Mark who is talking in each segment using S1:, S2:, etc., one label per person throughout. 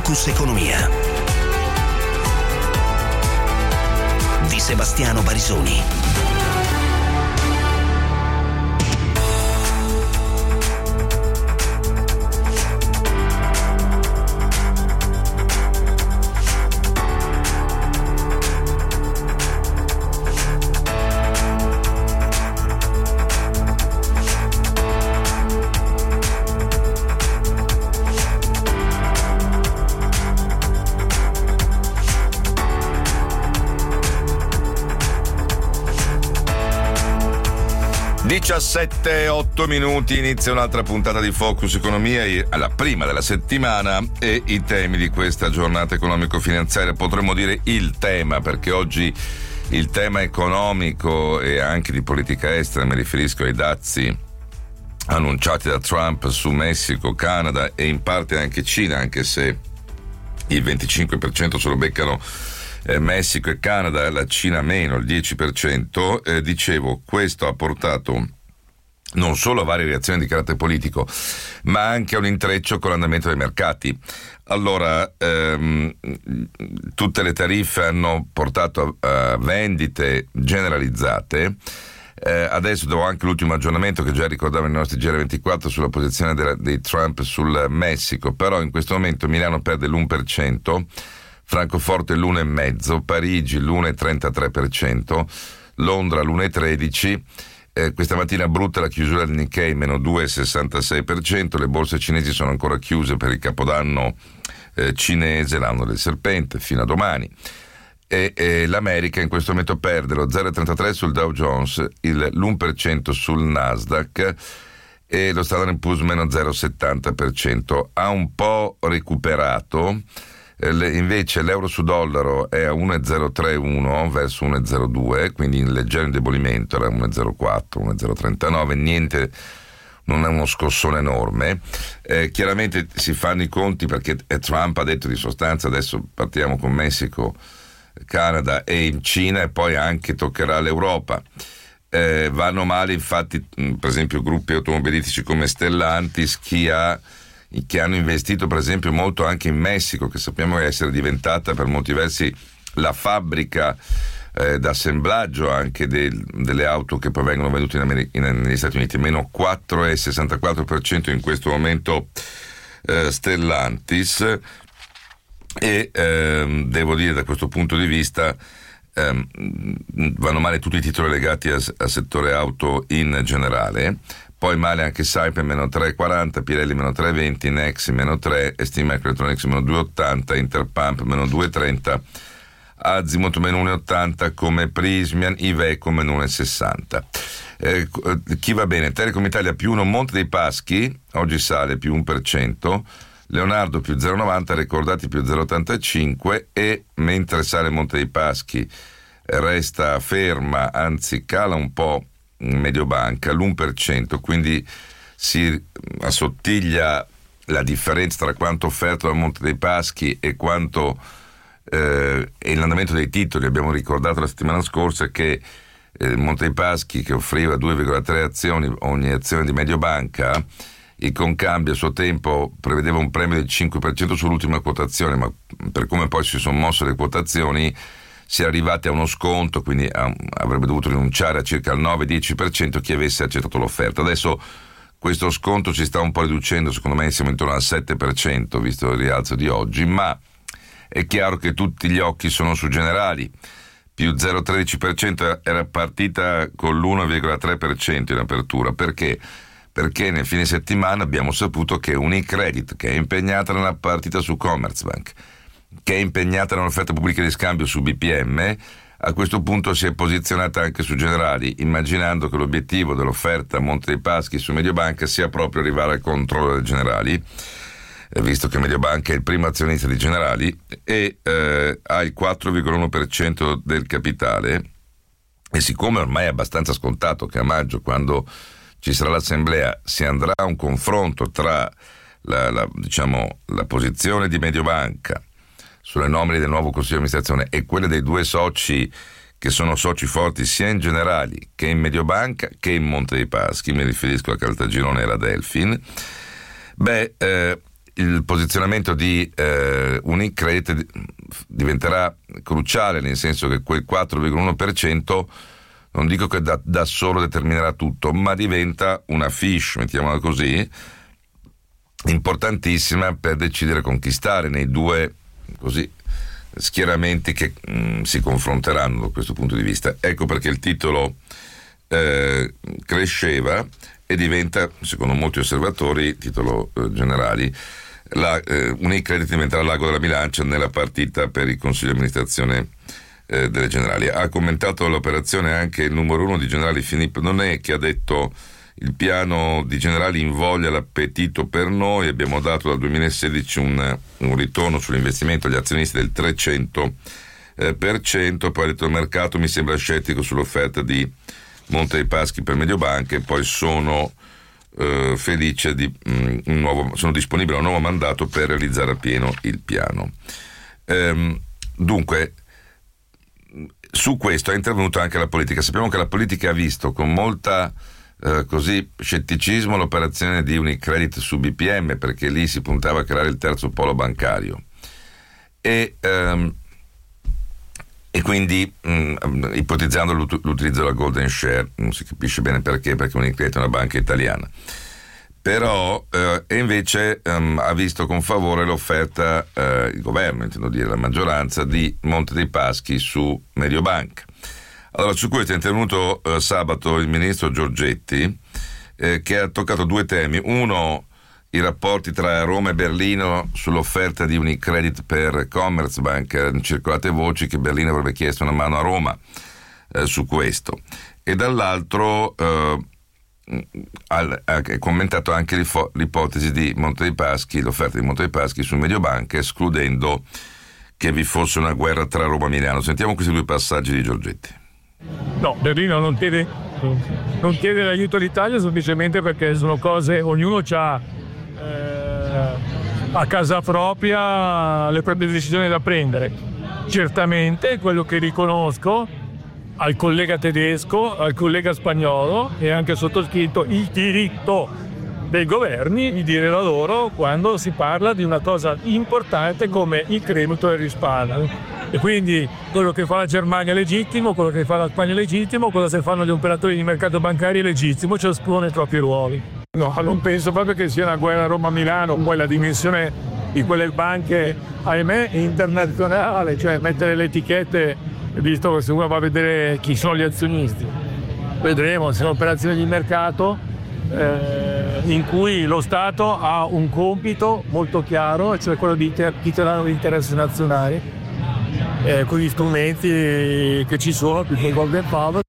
S1: Focus Economia di Sebastiano Barisoni.
S2: (17:08) inizia un'altra puntata di Focus Economia, la prima della settimana, e i temi di questa giornata economico-finanziaria, potremmo dire il tema, perché oggi il tema economico e anche di politica estera, mi riferisco ai dazi annunciati da Trump su Messico, Canada e in parte anche Cina, anche se il 25% se lo beccano Messico e Canada, la Cina meno, il 10%. Dicevo, questo ha portato non solo a varie reazioni di carattere politico, ma anche a un intreccio con l'andamento dei mercati. Allora, tutte le tariffe hanno portato a vendite generalizzate. Adesso do anche l'ultimo aggiornamento che già ricordavano i nostri GR24 sulla posizione dei Trump sul Messico, però in questo momento Milano perde l'1%, Francoforte l'1,5%, Parigi l'1,33%, Londra l'1,13%. Questa mattina brutta la chiusura del Nikkei, meno 2,66%, le borse cinesi sono ancora chiuse per il capodanno cinese, l'anno del serpente, fino a domani. E l'America in questo momento perde lo 0,33% sul Dow Jones, l'1% sul Nasdaq e lo Standard & Poor's meno 0,70%. Ha un po' recuperato. Invece l'euro su dollaro è a 1,031 verso 1,02, quindi in leggero indebolimento, era 1,04, 1,039, niente, non è uno scossone enorme. Chiaramente si fanno i conti perché Trump ha detto di sostanza adesso partiamo con Messico, Canada e in Cina e poi anche toccherà l'Europa. Vanno male infatti per esempio gruppi automobilistici come Stellantis, che hanno investito per esempio molto anche in Messico, che sappiamo essere diventata per molti versi la fabbrica d'assemblaggio anche delle auto che poi vengono vendute negli Stati Uniti, meno 4,64% in questo momento Stellantis, e devo dire da questo punto di vista vanno male tutti i titoli legati al settore auto in generale. Poi male anche Saipem meno 3,40, Pirelli meno 3,20, Nexi meno 3, ST Microelectronics meno 2,80, Interpump meno 2,30, Azimut meno 1,80 come Prysmian, Iveco meno 1,60. Chi va bene? Telecom Italia più 1, Monte dei Paschi, oggi sale più 1%, Leonardo più 0,90, Ricordati più 0,85 e mentre sale Monte dei Paschi resta ferma, anzi cala un po' Mediobanca l'1%, quindi si assottiglia la differenza tra quanto offerto da Monte dei Paschi e quanto e l'andamento dei titoli. Abbiamo ricordato la settimana scorsa che Monte dei Paschi, che offriva 2,3 azioni ogni azione di Mediobanca, il concambio a suo tempo prevedeva un premio del 5% sull'ultima quotazione, ma per come poi si sono mosse le quotazioni si è arrivati a uno sconto, quindi avrebbe dovuto rinunciare a circa il 9-10% chi avesse accettato l'offerta. Adesso questo sconto si sta un po' riducendo, secondo me siamo intorno al 7% visto il rialzo di oggi, ma è chiaro che tutti gli occhi sono su Generali, più 0,13%, era partita con l'1,3% in apertura. Perché? Perché nel fine settimana abbiamo saputo che Unicredit, che è impegnata nella partita su Commerzbank, che è impegnata nell'offerta pubblica di scambio su BPM, a questo punto si è posizionata anche su Generali, immaginando che l'obiettivo dell'offerta Monte dei Paschi su Mediobanca sia proprio arrivare al controllo del Generali, visto che Mediobanca è il primo azionista di Generali e ha il 4,1% del capitale, e siccome ormai è abbastanza scontato che a maggio, quando ci sarà l'assemblea, si andrà a un confronto tra la posizione di Mediobanca sulle nomine del nuovo consiglio di amministrazione e quelle dei due soci che sono soci forti sia in Generali che in Mediobanca che in Monte dei Paschi, mi riferisco a Caltagirone e la Delfin, il posizionamento di Unicredit diventerà cruciale, nel senso che quel 4,1% non dico che da solo determinerà tutto, ma diventa una fiche, mettiamola così, importantissima per decidere conquistare nei due così schieramenti che si confronteranno da questo punto di vista. Ecco perché il titolo cresceva e diventa, secondo molti osservatori, titolo generali, Unicredit diventerà l'ago della bilancia nella partita per il consiglio di amministrazione delle Generali. Ha commentato l'operazione anche il numero uno di Generali, Philippe Nonet, che ha detto: il piano di Generali invoglia l'appetito per noi, abbiamo dato dal 2016 un ritorno sull'investimento agli azionisti del 300%, poi ha detto: il mercato mi sembra scettico sull'offerta di Monte dei Paschi per Mediobanca e poi sono felice sono disponibile a un nuovo mandato per realizzare appieno il piano. Dunque, su questo è intervenuta anche la politica. Sappiamo che la politica ha visto con molta scetticismo l'operazione di Unicredit su BPM, perché lì si puntava a creare il terzo polo bancario e quindi ipotizzando l'utilizzo della golden share. Non si capisce bene perché Unicredit è una banca italiana, però e invece ha visto con favore l'offerta, il governo, intendo dire la maggioranza, di Monte dei Paschi su Mediobanca. Allora, su questo è intervenuto sabato il ministro Giorgetti, che ha toccato due temi. Uno, i rapporti tra Roma e Berlino sull'offerta di Unicredit per Commerzbank. Erano circolate voci che Berlino avrebbe chiesto una mano a Roma su questo. E dall'altro ha commentato anche l'ipotesi di Monte dei Paschi, l'offerta di Monte dei Paschi su Mediobanca, escludendo che vi fosse una guerra tra Roma e Milano. Sentiamo questi due passaggi di Giorgetti.
S3: No, Berlino non chiede l'aiuto all'Italia semplicemente perché sono cose, ognuno ha a casa propria le proprie decisioni da prendere. Certamente quello che riconosco al collega tedesco, al collega spagnolo e anche sottoscritto il diritto dei governi di dire la loro quando si parla di una cosa importante come il credito e il risparmio. E quindi quello che fa la Germania è legittimo, quello che fa la Spagna è legittimo, quello che fanno gli operatori di mercato bancario è legittimo, ciascuno nei propri ruoli. No, non penso proprio che sia una guerra Roma-Milano, poi la dimensione di quelle banche, ahimè, internazionale, cioè mettere le etichette, visto che se uno va a vedere chi sono gli azionisti. Vedremo, sono operazioni di mercato in cui lo Stato ha un compito molto chiaro, cioè quello di tutelare gli interessi nazionali, con gli strumenti che ci sono, più che il Golden Power.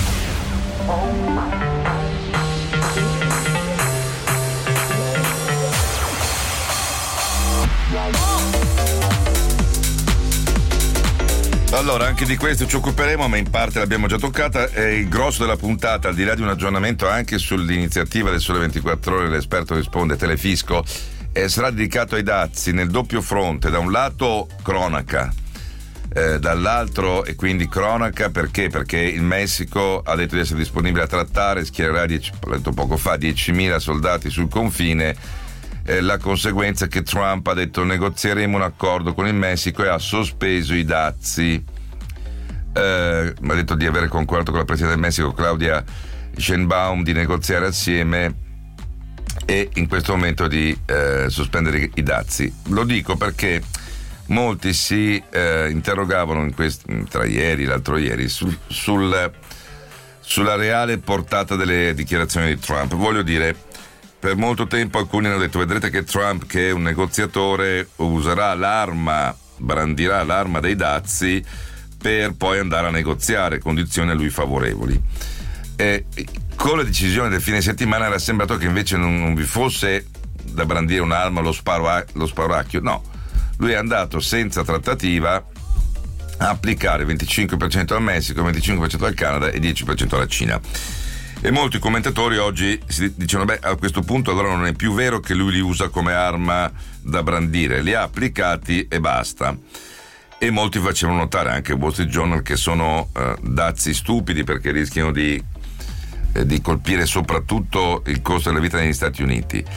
S2: Allora, anche di questo ci occuperemo, ma in parte l'abbiamo già toccata. Il grosso della puntata, al di là di un aggiornamento anche sull'iniziativa del Sole 24 Ore, l'esperto risponde Telefisco, sarà dedicato ai dazi nel doppio fronte. Da un lato cronaca, dall'altro, e quindi cronaca perché il Messico ha detto di essere disponibile a trattare, schiererà, l'ho detto poco fa, 10.000 soldati sul confine. La conseguenza è che Trump ha detto: negozieremo un accordo con il Messico, e ha sospeso i dazi. Ha detto di avere concordato con la Presidente del Messico, Claudia Sheinbaum, di negoziare assieme e in questo momento di sospendere i dazi. Lo dico perché molti si interrogavano tra ieri e l'altro ieri sulla reale portata delle dichiarazioni di Trump. Voglio dire, per molto tempo alcuni hanno detto: vedrete che Trump, che è un negoziatore, brandirà l'arma dei dazi per poi andare a negoziare condizioni a lui favorevoli. Con la decisione del fine settimana era sembrato che invece non vi fosse da brandire un'arma, lo sparacchio. No, lui è andato senza trattativa a applicare 25% al Messico, 25% al Canada e 10% alla Cina. E molti commentatori oggi si dicono: a questo punto allora non è più vero che lui li usa come arma da brandire, li ha applicati e basta. E molti facevano notare, anche Wall Street Journal, che sono dazi stupidi perché rischiano di colpire soprattutto il costo della vita negli Stati Uniti.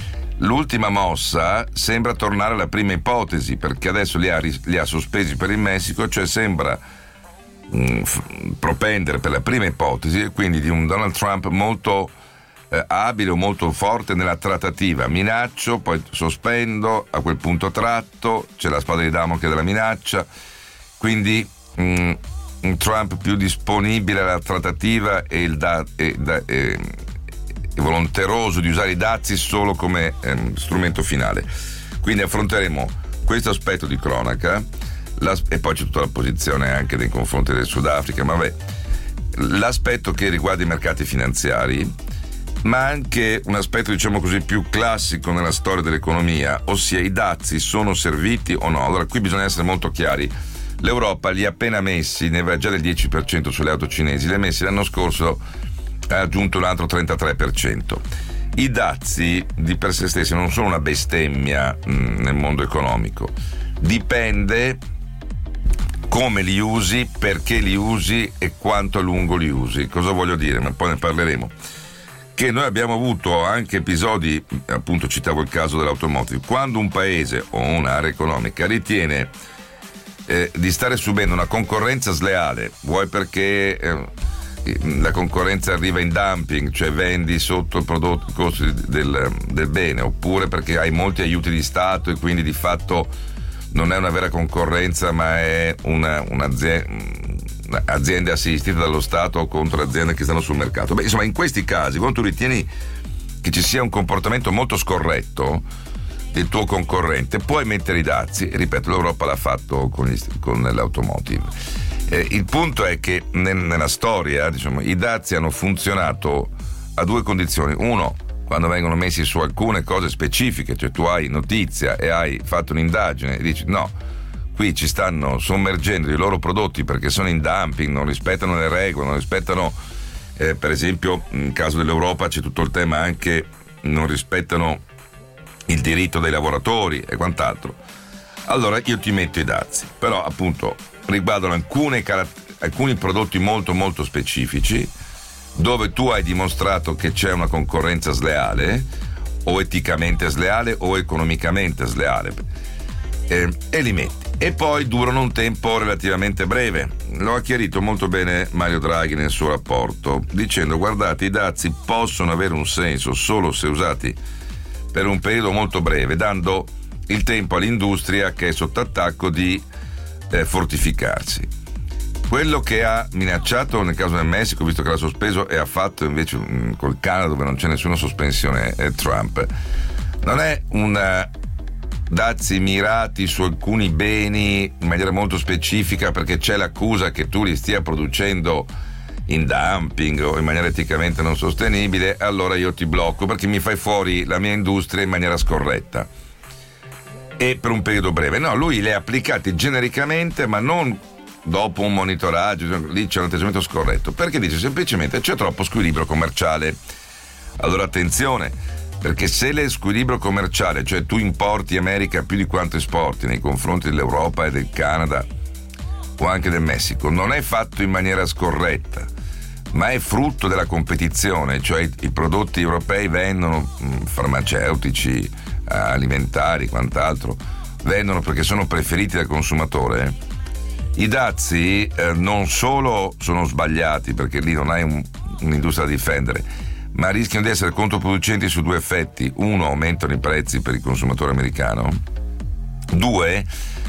S2: l'ultima mossa sembra tornare alla prima ipotesi, perché adesso li ha sospesi per il Messico, cioè sembra propendere per la prima ipotesi, e quindi di un Donald Trump molto abile o molto forte nella trattativa. Minaccio, poi sospendo, a quel punto tratto, c'è la spada di Damocle della minaccia, quindi un Trump più disponibile alla trattativa e volonteroso di usare i dazi solo come strumento finale. Quindi affronteremo questo aspetto di cronaca e poi c'è tutta la posizione anche nei confronti del Sudafrica, ma vabbè, l'aspetto che riguarda i mercati finanziari, ma anche un aspetto, diciamo così, più classico nella storia dell'economia, ossia i dazi sono serviti o no. Allora qui bisogna essere molto chiari. L'Europa li ha appena messi, ne aveva già del 10% sulle auto cinesi, li ha messi l'anno scorso, ha aggiunto un altro 33%. I dazi di per sé stessi non sono una bestemmia nel mondo economico, dipende come li usi, perché li usi e quanto a lungo li usi. Cosa voglio dire? Ma poi ne parleremo. Che noi abbiamo avuto anche episodi, appunto citavo il caso dell'automotive, quando un paese o un'area economica ritiene di stare subendo una concorrenza sleale, vuoi perché la concorrenza arriva in dumping, cioè vendi sotto il prodotto, il costo del bene, oppure perché hai molti aiuti di Stato e quindi di fatto non è una vera concorrenza, ma è aziende assistite dallo Stato contro aziende che stanno sul mercato. Beh, insomma, in questi casi, quando tu ritieni che ci sia un comportamento molto scorretto del tuo concorrente, puoi mettere i dazi. Ripeto, l'Europa l'ha fatto con l'automotive. Il punto è che nella storia, diciamo, i dazi hanno funzionato a due condizioni. Uno, quando vengono messi su alcune cose specifiche, cioè tu hai notizia e hai fatto un'indagine e dici no, qui ci stanno sommergendo i loro prodotti perché sono in dumping, non rispettano le regole, non rispettano, per esempio nel caso dell'Europa c'è tutto il tema anche, non rispettano il diritto dei lavoratori e quant'altro. Allora io ti metto i dazi, però appunto riguardano alcuni prodotti molto molto specifici, dove tu hai dimostrato che c'è una concorrenza sleale, o eticamente sleale o economicamente sleale, e li metti. E poi durano un tempo relativamente breve. Lo ha chiarito molto bene Mario Draghi nel suo rapporto, dicendo: guardate, i dazi possono avere un senso solo se usati per un periodo molto breve, dando il tempo all'industria che è sotto attacco di fortificarsi. Quello che ha minacciato nel caso del Messico, visto che l'ha sospeso, e ha fatto invece col Canada, dove non c'è nessuna sospensione, Trump, non è dazi mirati su alcuni beni in maniera molto specifica, perché c'è l'accusa che tu li stia producendo in dumping o in maniera eticamente non sostenibile, allora io ti blocco perché mi fai fuori la mia industria in maniera scorretta e per un periodo breve. No, lui li ha applicati genericamente, ma non dopo un monitoraggio. Lì c'è un atteggiamento scorretto, perché dice semplicemente c'è troppo squilibrio commerciale. Allora attenzione, perché se lo squilibrio commerciale, cioè tu importi America più di quanto esporti nei confronti dell'Europa e del Canada o anche del Messico, non è fatto in maniera scorretta, ma è frutto della competizione, cioè i prodotti europei vendono, farmaceutici, alimentari, quant'altro, vendono perché sono preferiti dal consumatore. I dazi non solo sono sbagliati, perché lì non hai un'industria da difendere, ma rischiano di essere controproducenti su due effetti. Uno, aumentano i prezzi per il consumatore americano. Due,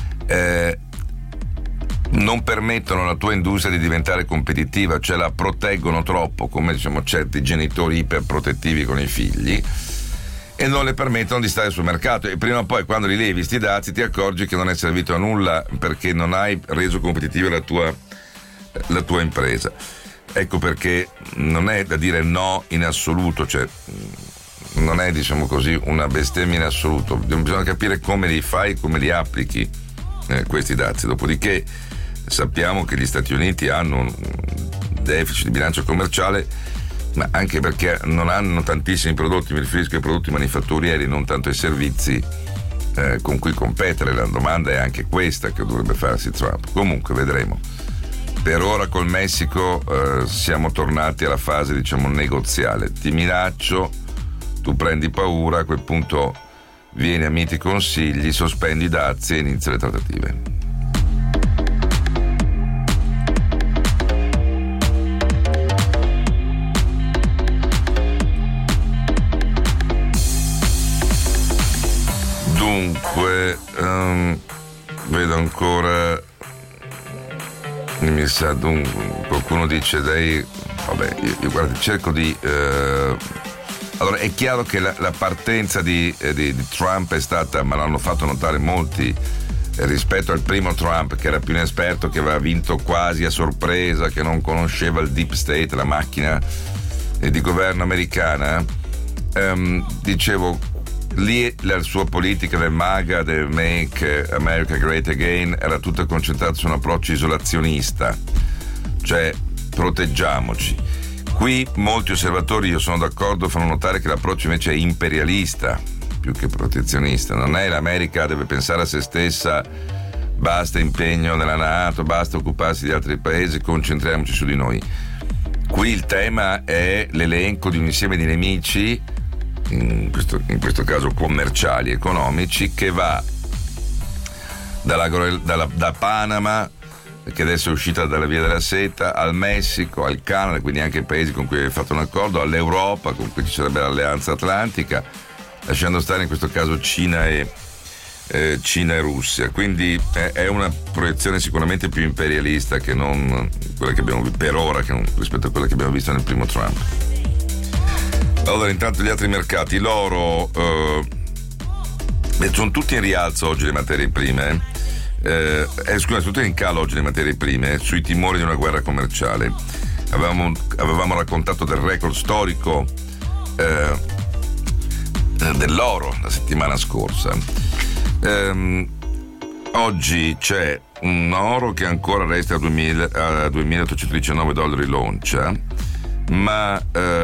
S2: non permettono alla tua industria di diventare competitiva, cioè la proteggono troppo, come diciamo certi genitori iperprotettivi con i figli, e non le permettono di stare sul mercato. E prima o poi, quando li levi sti dazi, ti accorgi che non è servito a nulla, perché non hai reso competitiva la tua impresa. Ecco perché non è da dire no in assoluto, cioè non è, diciamo così, una bestemmia in assoluto. Bisogna capire come li fai, come li applichi questi dazi. Dopodiché sappiamo che gli Stati Uniti hanno un deficit di bilancio commerciale, ma anche perché non hanno tantissimi prodotti, mi riferisco ai prodotti manifatturieri, non tanto ai servizi con cui competere. La domanda è anche questa che dovrebbe farsi Trump. Comunque vedremo. Per ora col Messico siamo tornati alla fase, diciamo, negoziale. Ti minaccio, tu prendi paura, a quel punto vieni a miti consigli, sospendi i dazi e inizia le trattative. Dunque, vedo ancora, mi sa, qualcuno dice vabbè, io guarda, cerco di... Allora, è chiaro che la partenza di Trump è stata, ma l'hanno fatto notare molti, rispetto al primo Trump, che era più inesperto, che aveva vinto quasi a sorpresa, che non conosceva il deep state, la macchina di governo americana. Dicevo, lì la sua politica del MAGA, del Make America Great Again, era tutta concentrata su un approccio isolazionista, cioè proteggiamoci. Qui molti osservatori, io sono d'accordo, fanno notare che l'approccio invece è imperialista più che protezionista. Non è l'America deve pensare a se stessa, basta impegno nella NATO, basta occuparsi di altri paesi, concentriamoci su di noi. Qui il tema è l'elenco di un insieme di nemici, in questo caso commerciali, economici, che va da Panama, che adesso è uscita dalla via della seta, al Messico, al Canada, quindi anche i paesi con cui aveva fatto un accordo, all'Europa, con cui ci sarebbe l'alleanza atlantica, lasciando stare in questo caso Cina e Russia. Quindi è una proiezione sicuramente più imperialista che non quella che abbiamo visto per ora, rispetto a quella che abbiamo visto nel primo Trump. Allora, intanto gli altri mercati, l'oro, sono tutti in rialzo oggi le materie prime. Scusate, tutte in calo oggi le materie prime sui timori di una guerra commerciale. Avevamo raccontato del record storico dell'oro la settimana scorsa. Oggi c'è un oro che ancora resta a $2.819 l'oncia, ma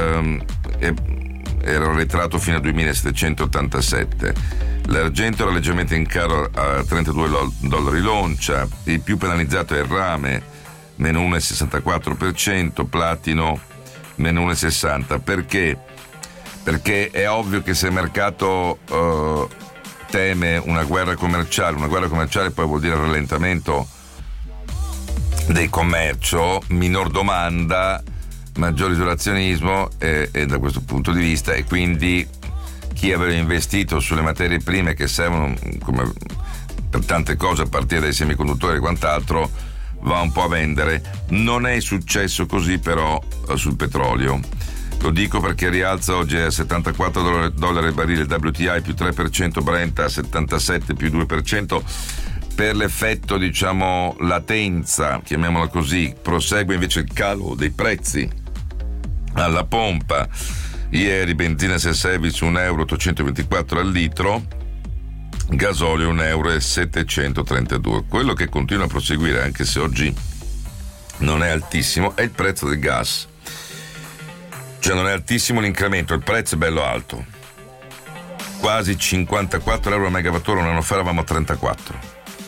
S2: era retrato fino a 2.787. L'argento era leggermente in calo a $32 l'oncia. Il più penalizzato è il rame, meno 1,64%, platino meno 1,60%. Perché? Perché è ovvio che se il mercato teme una guerra commerciale poi vuol dire rallentamento del commercio, minor domanda, maggior isolazionismo e da questo punto di vista, e quindi chi aveva investito sulle materie prime che servono come per tante cose, a partire dai semiconduttori e quant'altro, va un po' a vendere. Non è successo così però sul petrolio. Lo dico perché rialza oggi a $74 il barile, il WTI più 3%, Brent a 77 più 2%, per l'effetto, diciamo, latenza, chiamiamola così. Prosegue invece il calo dei prezzi alla pompa. Ieri benzina self-service €1,824 al litro, gasolio €1,732. Quello che continua a proseguire, anche se oggi non è altissimo, è il prezzo del gas. Cioè non è altissimo l'incremento, il prezzo è bello alto. Quasi €54 a megawattora, un anno fa eravamo a 34.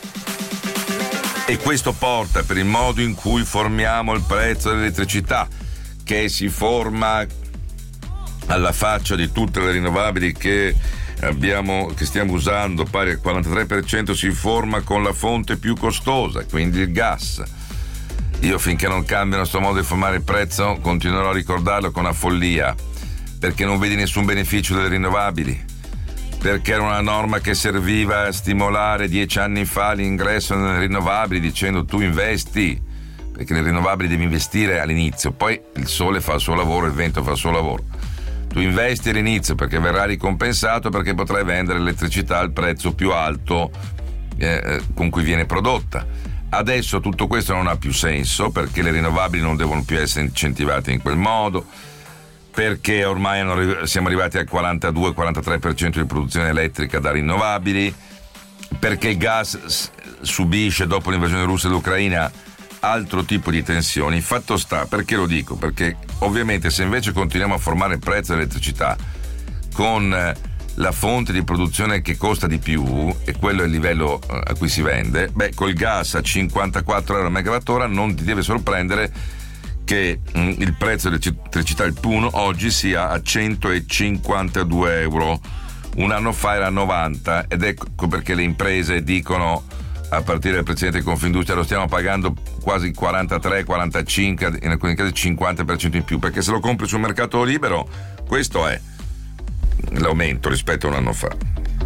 S2: E questo porta, per il modo in cui formiamo il prezzo dell'elettricità, che si forma alla faccia di tutte le rinnovabili che stiamo usando, pari al 43%, si forma con la fonte più costosa, quindi il gas. Io, finché non cambiano questo modo di formare il prezzo, continuerò a ricordarlo con una follia, perché non vedi nessun beneficio delle rinnovabili, perché era una norma che serviva a stimolare 10 anni fa l'ingresso nelle rinnovabili, dicendo tu investi, perché le rinnovabili devi investire all'inizio, poi il sole fa il suo lavoro, il vento fa il suo lavoro. Tu investi all'inizio perché verrà ricompensato, perché potrai vendere l'elettricità al prezzo più alto con cui viene prodotta. Adesso tutto questo non ha più senso, perché le rinnovabili non devono più essere incentivate in quel modo, perché ormai siamo arrivati al 42-43% di produzione elettrica da rinnovabili, perché il gas subisce, dopo l'invasione russa dell'Ucraina, altro tipo di tensioni. Fatto sta, perché lo dico? Perché ovviamente se invece continuiamo a formare il prezzo dell'elettricità con la fonte di produzione che costa di più, e quello è il livello a cui si vende, col gas a €54 a megawattora non ti deve sorprendere che il prezzo dell'elettricità al PUN oggi sia a 152 euro. Un anno fa era 90, ed ecco perché le imprese dicono, a partire dal presidente di Confindustria, lo stiamo pagando quasi 43, 45, in alcuni casi 50% in più, perché se lo compri sul mercato libero, questo è l'aumento rispetto a un anno fa.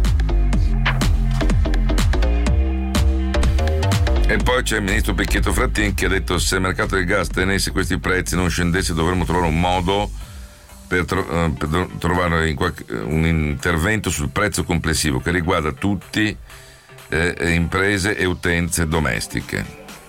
S2: E poi c'è il ministro Pichetto Frattin che ha detto: se il mercato del gas tenesse questi prezzi, non scendesse, dovremmo trovare un modo per trovare un intervento sul prezzo complessivo che riguarda tutti, imprese e utenze domestiche.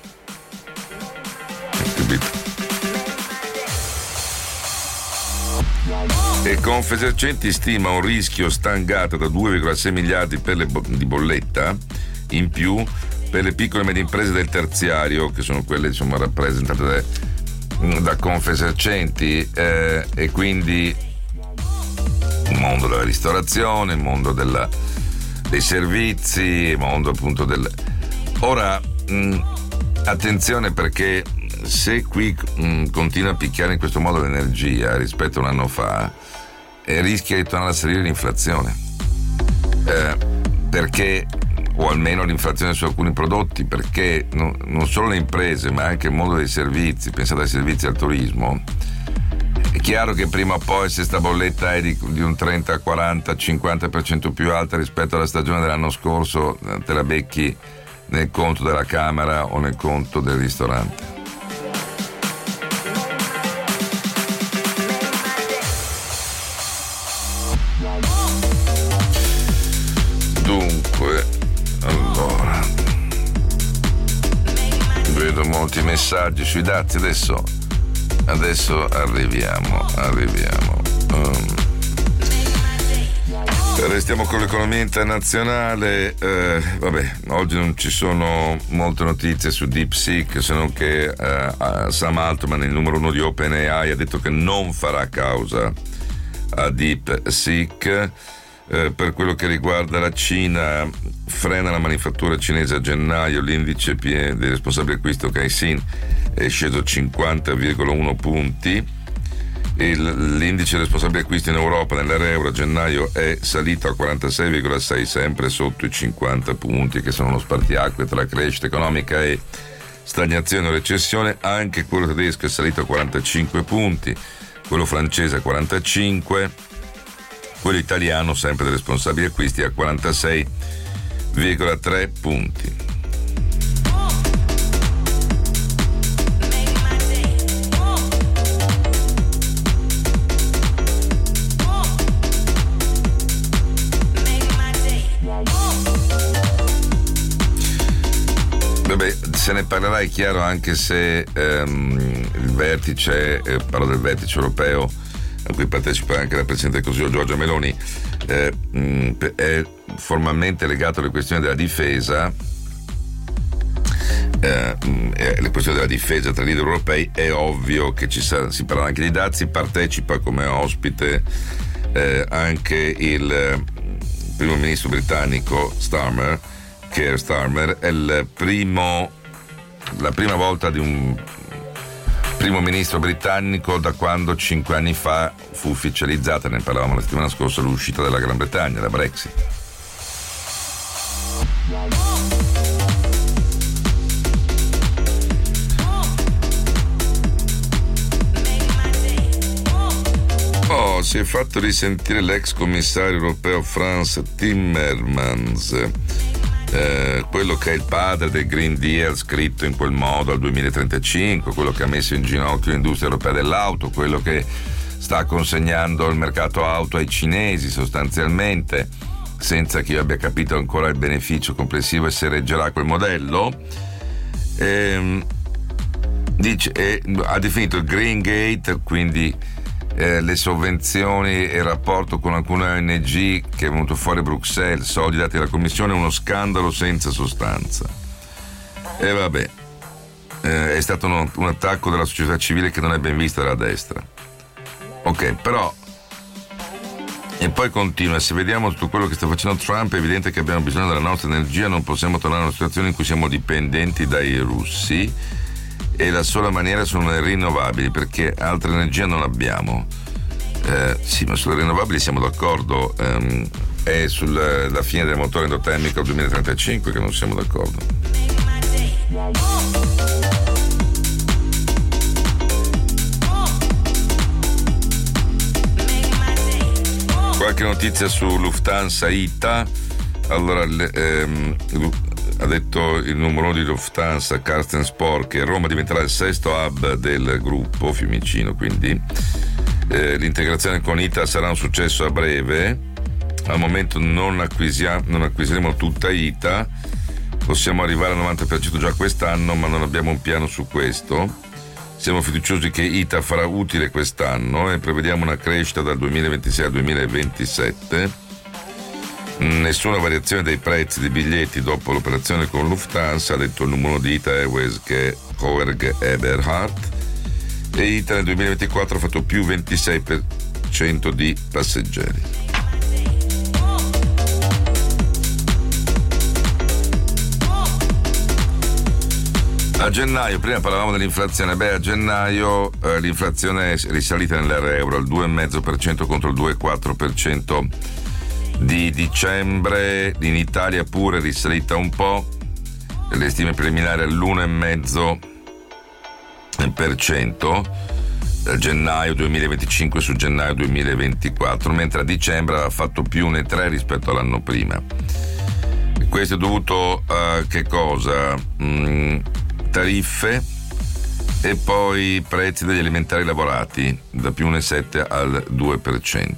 S2: E Confesercenti stima un rischio stangata da 2,6 miliardi di bolletta in più per le piccole e medie imprese del terziario, che sono quelle rappresentate da Confesercenti, e quindi il mondo della ristorazione, il mondo dei servizi, il mondo appunto Ora, attenzione, perché se qui continua a picchiare in questo modo l'energia rispetto a un anno fa, rischia di tornare a salire l'inflazione, perché, o almeno l'inflazione su alcuni prodotti, perché non solo le imprese ma anche il mondo dei servizi, pensate ai servizi al turismo, è chiaro che prima o poi, se sta bolletta è di un 30, 40, 50% più alta rispetto alla stagione dell'anno scorso, te la becchi nel conto della camera o nel conto del ristorante. Dunque, allora, vedo molti messaggi sui dazi, adesso arriviamo. Restiamo con l'economia internazionale. Oggi non ci sono molte notizie su DeepSeek, se non che Sam Altman, il numero uno di OpenAI, ha detto che non farà causa a DeepSeek. Per quello che riguarda la Cina, frena la manifattura cinese a gennaio, l'indice dei responsabili acquisto Caixin è sceso 50,1 punti, l'indice dei responsabili acquisti in Europa nell'area euro a gennaio è salito a 46,6, sempre sotto i 50 punti, che sono uno spartiacque tra crescita economica e stagnazione o recessione. Anche quello tedesco è salito a 45 punti, quello francese a 45, quello italiano, sempre dei responsabili acquisti, a 46,3 punti. Se ne parlerà, è chiaro, anche se il vertice, parlo del vertice europeo a cui partecipa anche la Presidente del Consiglio Giorgia Meloni, è formalmente legato alle questioni della difesa, le questioni della difesa tra i leader europei. È ovvio che si parlerà anche di dazi. Partecipa come ospite anche il primo ministro britannico Keir Starmer. È la prima volta di un primo ministro britannico da quando 5 anni fa fu ufficializzata, ne parlavamo la settimana scorsa, l'uscita della Gran Bretagna, la Brexit. Si è fatto risentire l'ex commissario europeo Frans Timmermans, quello che è il padre del Green Deal scritto in quel modo al 2035, quello che ha messo in ginocchio l'industria europea dell'auto, quello che sta consegnando il mercato auto ai cinesi sostanzialmente, senza che io abbia capito ancora il beneficio complessivo e se reggerà quel modello. Ha definito il Green Gate, quindi le sovvenzioni e il rapporto con alcune ONG che è venuto fuori a Bruxelles, soldi dati dalla Commissione, uno scandalo senza sostanza. E vabbè, è stato un attacco della società civile che non è ben vista dalla destra. Ok, però, e poi continua: se vediamo tutto quello che sta facendo Trump, è evidente che abbiamo bisogno della nostra energia, non possiamo tornare a una situazione in cui siamo dipendenti dai russi. e la sola maniera sono le rinnovabili, perché altra energia non abbiamo. Sì, ma sulle rinnovabili siamo d'accordo, è sulla fine del motore endotermico al 2035 che non siamo d'accordo. Qualche notizia su Lufthansa ITA. Allora, ha detto il numero di Lufthansa, Carsten Spohr, che Roma diventerà il sesto hub del gruppo Fiumicino, quindi l'integrazione con ITA sarà un successo a breve. Al momento non acquisiremo tutta ITA, possiamo arrivare al 90% già quest'anno, ma non abbiamo un piano su questo. Siamo fiduciosi che ITA farà utile quest'anno e prevediamo una crescita dal 2026 al 2027. Nessuna variazione dei prezzi dei biglietti dopo l'operazione con Lufthansa, ha detto il numero di ITA Airways, che è Jörg Eberhardt, e ITA nel 2024 ha fatto più 26% di passeggeri. A gennaio, prima parlavamo dell'inflazione, a gennaio l'inflazione è risalita nell'area euro al 2,5% contro il 2,4% di dicembre. In Italia pure è risalita un po', le stime preliminari all'1,5% gennaio 2025 su gennaio 2024, mentre a dicembre aveva fatto più 1,3 rispetto all'anno prima. Questo è dovuto a che cosa? Tariffe e poi prezzi degli alimentari lavorati da più 1,7 al 2%.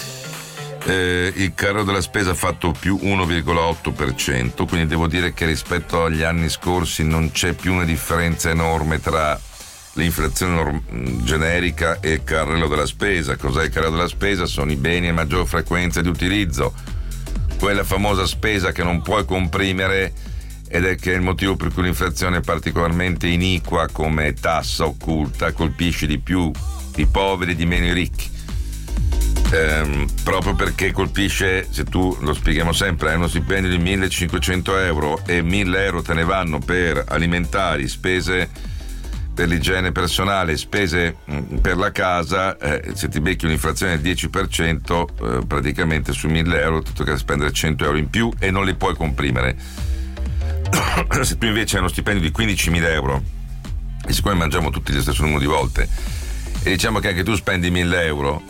S2: Il carro della spesa ha fatto più 1,8%, quindi devo dire che rispetto agli anni scorsi non c'è più una differenza enorme tra l'inflazione generica e il carrello della spesa. Cos'è il carrello della spesa? Sono i beni a maggior frequenza di utilizzo, quella famosa spesa che non puoi comprimere, ed è che è il motivo per cui l'inflazione è particolarmente iniqua come tassa occulta, colpisce di più i poveri, di meno i ricchi, proprio perché colpisce, se tu, lo spieghiamo sempre, hai uno stipendio di 1.500 euro e 1.000 euro te ne vanno per alimentari, spese per l'igiene personale, spese per la casa, se ti becchi un'inflazione del 10%, praticamente su 1.000 euro ti tocca spendere 100 euro in più e non li puoi comprimere. Se tu invece hai uno stipendio di 15.000 euro, e siccome mangiamo tutti lo stesso numero di volte, e diciamo che anche tu spendi 1.000 euro,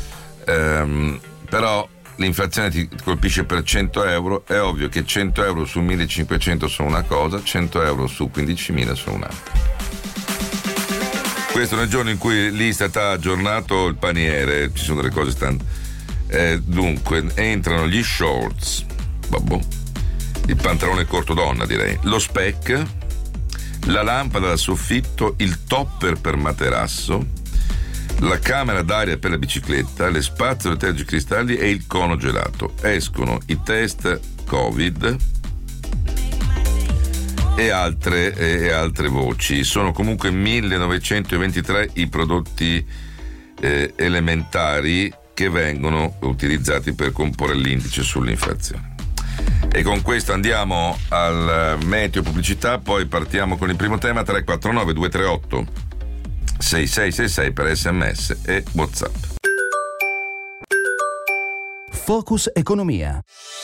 S2: però l'inflazione ti colpisce per 100 euro, è ovvio che 100 euro su 1.500 sono una cosa, 100 euro su 15.000 sono un'altra. Questo nel giorno in cui l'Istat ha aggiornato il paniere, ci sono delle cose dunque entrano gli shorts, il pantalone corto donna, direi, lo spec, la lampada da soffitto, il topper per materasso, la camera d'aria per la bicicletta, le spazzole tergicristalli e il cono gelato. Escono i test Covid e altre voci. Sono comunque 1923 i prodotti elementari che vengono utilizzati per comporre l'indice sull'inflazione. E con questo andiamo al meteo pubblicità, poi partiamo con il primo tema. 349 238 6666 per SMS e WhatsApp.
S1: Focus Economia.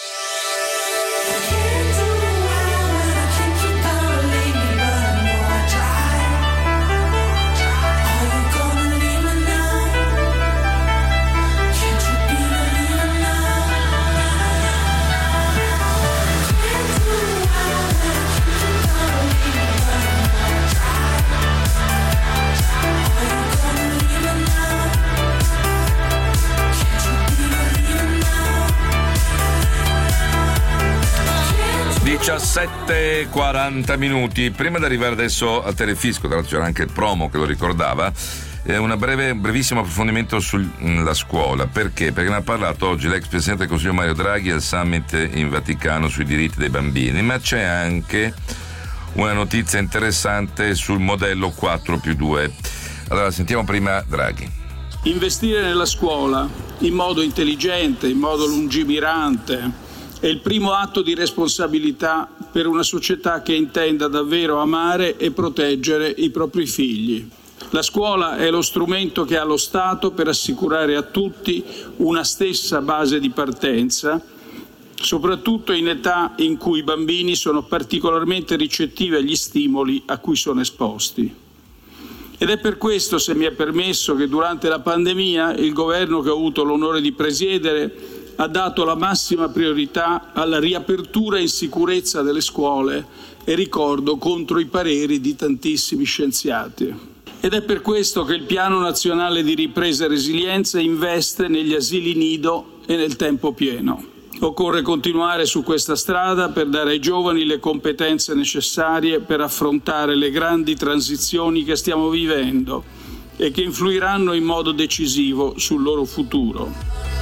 S2: Sette 40 minuti. Prima di arrivare adesso al Telefisco, tra l'altro c'era anche il promo che lo ricordava, un brevissimo approfondimento sulla scuola. Perché? Perché ne ha parlato oggi l'ex Presidente del Consiglio Mario Draghi al Summit in Vaticano sui diritti dei bambini, ma c'è anche una notizia interessante sul modello 4+2. Allora sentiamo prima Draghi.
S4: Investire nella scuola in modo intelligente, in modo lungimirante, è il primo atto di responsabilità per una società che intenda davvero amare e proteggere i propri figli. La scuola è lo strumento che ha lo Stato per assicurare a tutti una stessa base di partenza, soprattutto in età in cui i bambini sono particolarmente ricettivi agli stimoli a cui sono esposti. Ed è per questo, se mi è permesso, che durante la pandemia il governo che ho avuto l'onore di presiedere ha dato la massima priorità alla riapertura in sicurezza delle scuole e, ricordo, contro i pareri di tantissimi scienziati. Ed è per questo che il Piano Nazionale di Ripresa e Resilienza investe negli asili nido e nel tempo pieno. Occorre continuare su questa strada per dare ai giovani le competenze necessarie per affrontare le grandi transizioni che stiamo vivendo e che influiranno in modo decisivo sul loro futuro.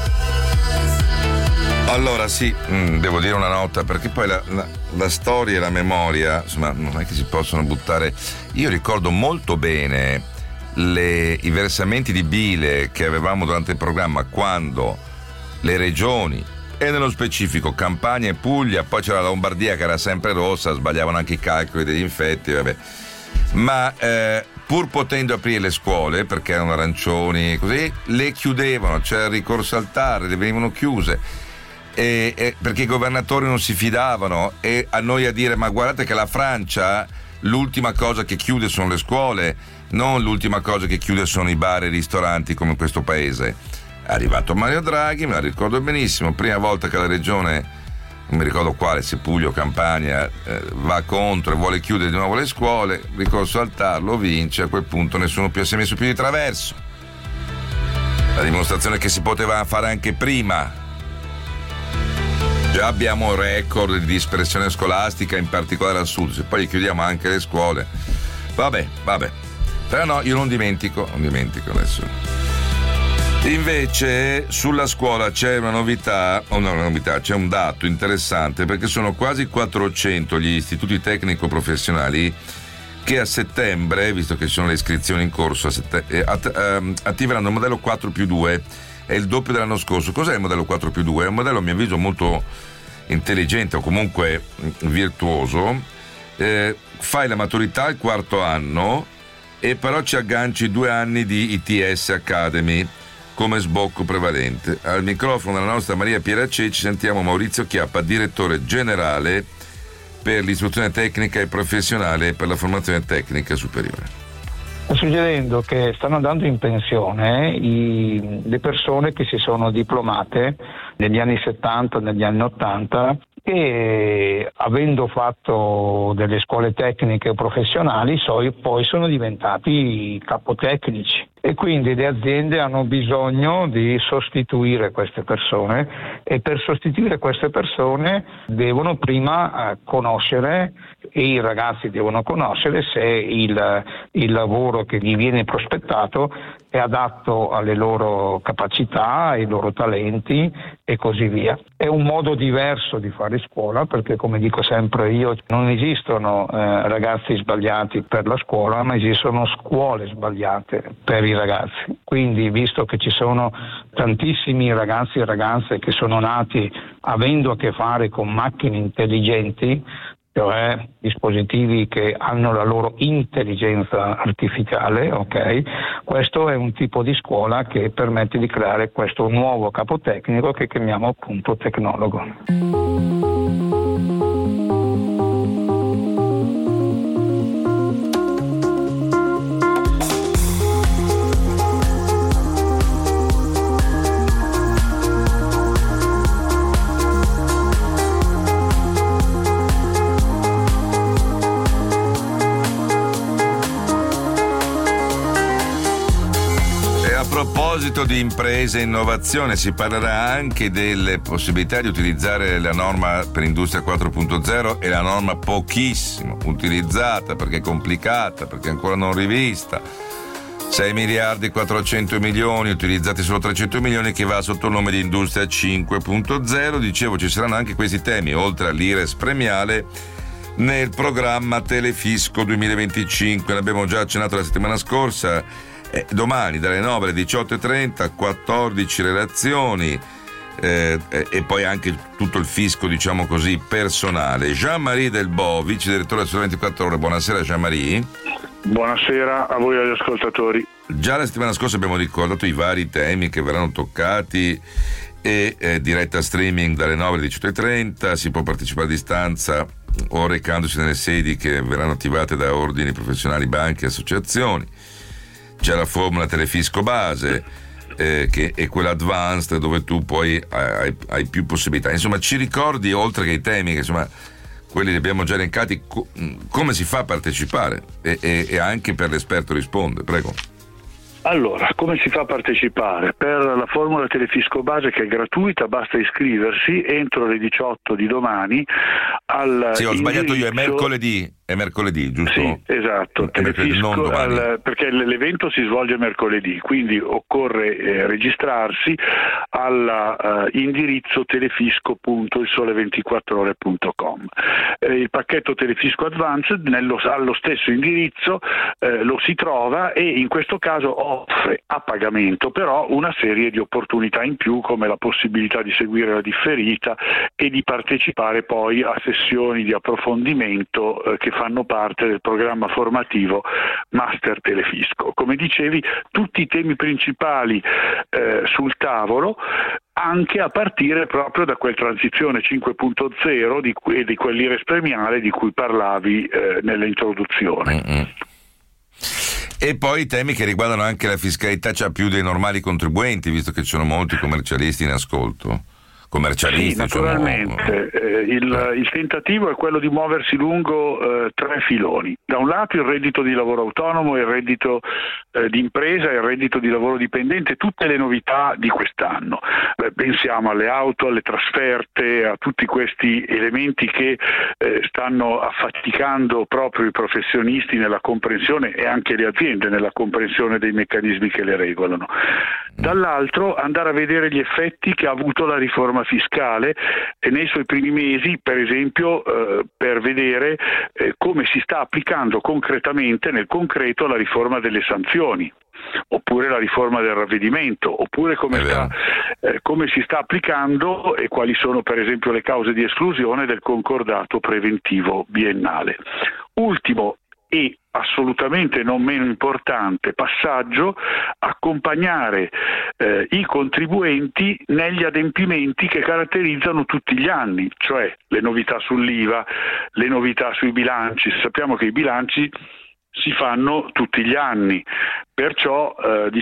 S2: Allora sì, devo dire una nota, perché poi la storia e la memoria, insomma, non è che si possono buttare. Io ricordo molto bene i versamenti di bile che avevamo durante il programma, quando le regioni, e nello specifico Campania e Puglia, poi c'era la Lombardia che era sempre rossa, sbagliavano anche i calcoli degli infetti, vabbè. Ma pur potendo aprire le scuole, perché erano arancioni, così, le chiudevano, c'era il ricorso al TAR, le venivano chiuse, perché i governatori non si fidavano, e a noi a dire: ma guardate che la Francia l'ultima cosa che chiude sono le scuole, non l'ultima cosa che chiude sono i bar e i ristoranti come in questo paese. È arrivato Mario Draghi, me la ricordo benissimo, prima volta che la regione, non mi ricordo quale, se Puglia o Campania, va contro e vuole chiudere di nuovo le scuole, ricorso al TAR, lo vince, a quel punto nessuno più si è messo più di traverso. La dimostrazione che si poteva fare anche prima. Già abbiamo record di dispersione scolastica, in particolare al sud, se poi chiudiamo anche le scuole, vabbè. Però no, io non dimentico adesso. Invece sulla scuola c'è una novità, c'è un dato interessante, perché sono quasi 400 gli istituti tecnico-professionali che a settembre, visto che ci sono le iscrizioni in corso, attiveranno il modello 4+2, è il doppio dell'anno scorso. Cos'è il modello 4+2? È un modello, a mio avviso, molto intelligente, o comunque virtuoso. Fai la maturità il quarto anno e però ci agganci 2 anni di ITS Academy come sbocco prevalente. Al microfono della nostra Maria Piera Ceci sentiamo Maurizio Chiappa, direttore generale per l'istruzione tecnica e professionale e per la formazione tecnica superiore.
S5: Sta succedendo che stanno andando in pensione le persone che si sono diplomate negli anni 70, negli anni 80, e avendo fatto delle scuole tecniche o professionali poi sono diventati capotecnici, e quindi le aziende hanno bisogno di sostituire queste persone, e per sostituire queste persone devono prima conoscere, e i ragazzi devono conoscere se il lavoro che gli viene prospettato è adatto alle loro capacità, ai loro talenti e così via. È un modo diverso di fare scuola, perché, come dico sempre io, non esistono ragazzi sbagliati per la scuola, ma esistono scuole sbagliate per i ragazzi. Quindi, visto che ci sono tantissimi ragazzi e ragazze che sono nati avendo a che fare con macchine intelligenti, cioè dispositivi che hanno la loro intelligenza artificiale, ok? Questo è un tipo di scuola che permette di creare questo nuovo capotecnico che chiamiamo appunto tecnologo.
S2: A proposito di imprese e innovazione, si parlerà anche delle possibilità di utilizzare la norma per Industria 4.0 e la norma pochissimo utilizzata perché è complicata, perché è ancora non rivista. 6 miliardi e 400 milioni, utilizzati solo 300 milioni, che va sotto il nome di Industria 5.0. Dicevo, ci saranno anche questi temi, oltre all'IRES premiale, nel programma Telefisco 2025. Ne abbiamo già accennato la settimana scorsa. Domani dalle 9 alle 18.30 14 relazioni e poi anche tutto il fisco, diciamo così, personale. Jean-Marie Delbo, vice direttore del Sole 24 Ore. Buonasera Jean-Marie.
S6: Buonasera a voi e agli ascoltatori.
S2: Già la settimana scorsa abbiamo ricordato i vari temi che verranno toccati e diretta streaming dalle 9 alle 18.30, si può partecipare a distanza o recandosi nelle sedi che verranno attivate da ordini professionali, banche e associazioni. C'è la formula Telefisco base che è quella advanced, dove tu poi hai più possibilità. Insomma, ci ricordi, oltre che i temi che insomma quelli li abbiamo già elencati, come si fa a partecipare e anche per l'esperto risponde, prego.
S6: Allora, come si fa a partecipare? Per la formula Telefisco base, che è gratuita, basta iscriversi entro le 18 di domani al
S2: Sì, ho sbagliato io, è mercoledì, giusto?
S6: Sì, esatto,
S2: non domani.
S6: Perché l'evento si svolge mercoledì, quindi occorre registrarsi all'indirizzo telefisco.ilsole24ore.com. Il pacchetto Telefisco Advanced allo stesso indirizzo lo si trova, e in questo caso offre a pagamento però una serie di opportunità in più, come la possibilità di seguire la differita e di partecipare poi a sessioni di approfondimento che fanno parte del programma formativo Master Telefisco. Come dicevi, tutti i temi principali sul tavolo, anche a partire proprio da quel transizione 5.0 di quell'IRES premiale di cui parlavi nell'introduzione.
S2: Mm-hmm. E poi temi che riguardano anche la fiscalità, cioè più dei normali contribuenti, visto che ci sono molti commercialisti in ascolto. Sì,
S6: naturalmente. Il tentativo è quello di muoversi lungo tre filoni. Da un lato il reddito di lavoro autonomo, il reddito di impresa e il reddito di lavoro dipendente, tutte le novità di quest'anno. Pensiamo alle auto, alle trasferte, a tutti questi elementi che stanno affaticando proprio i professionisti nella comprensione, e anche le aziende nella comprensione dei meccanismi che le regolano. Dall'altro andare a vedere gli effetti che ha avuto la riforma fiscale nei suoi primi mesi, per esempio per vedere come si sta applicando concretamente, nel concreto, la riforma delle sanzioni, oppure la riforma del ravvedimento, oppure come si sta applicando e quali sono per esempio le cause di esclusione del concordato preventivo biennale. Ultimo e assolutamente non meno importante passaggio: accompagnare i contribuenti negli adempimenti che caratterizzano tutti gli anni, cioè le novità sull'IVA, le novità sui bilanci. Sappiamo che i bilanci si fanno tutti gli anni, perciò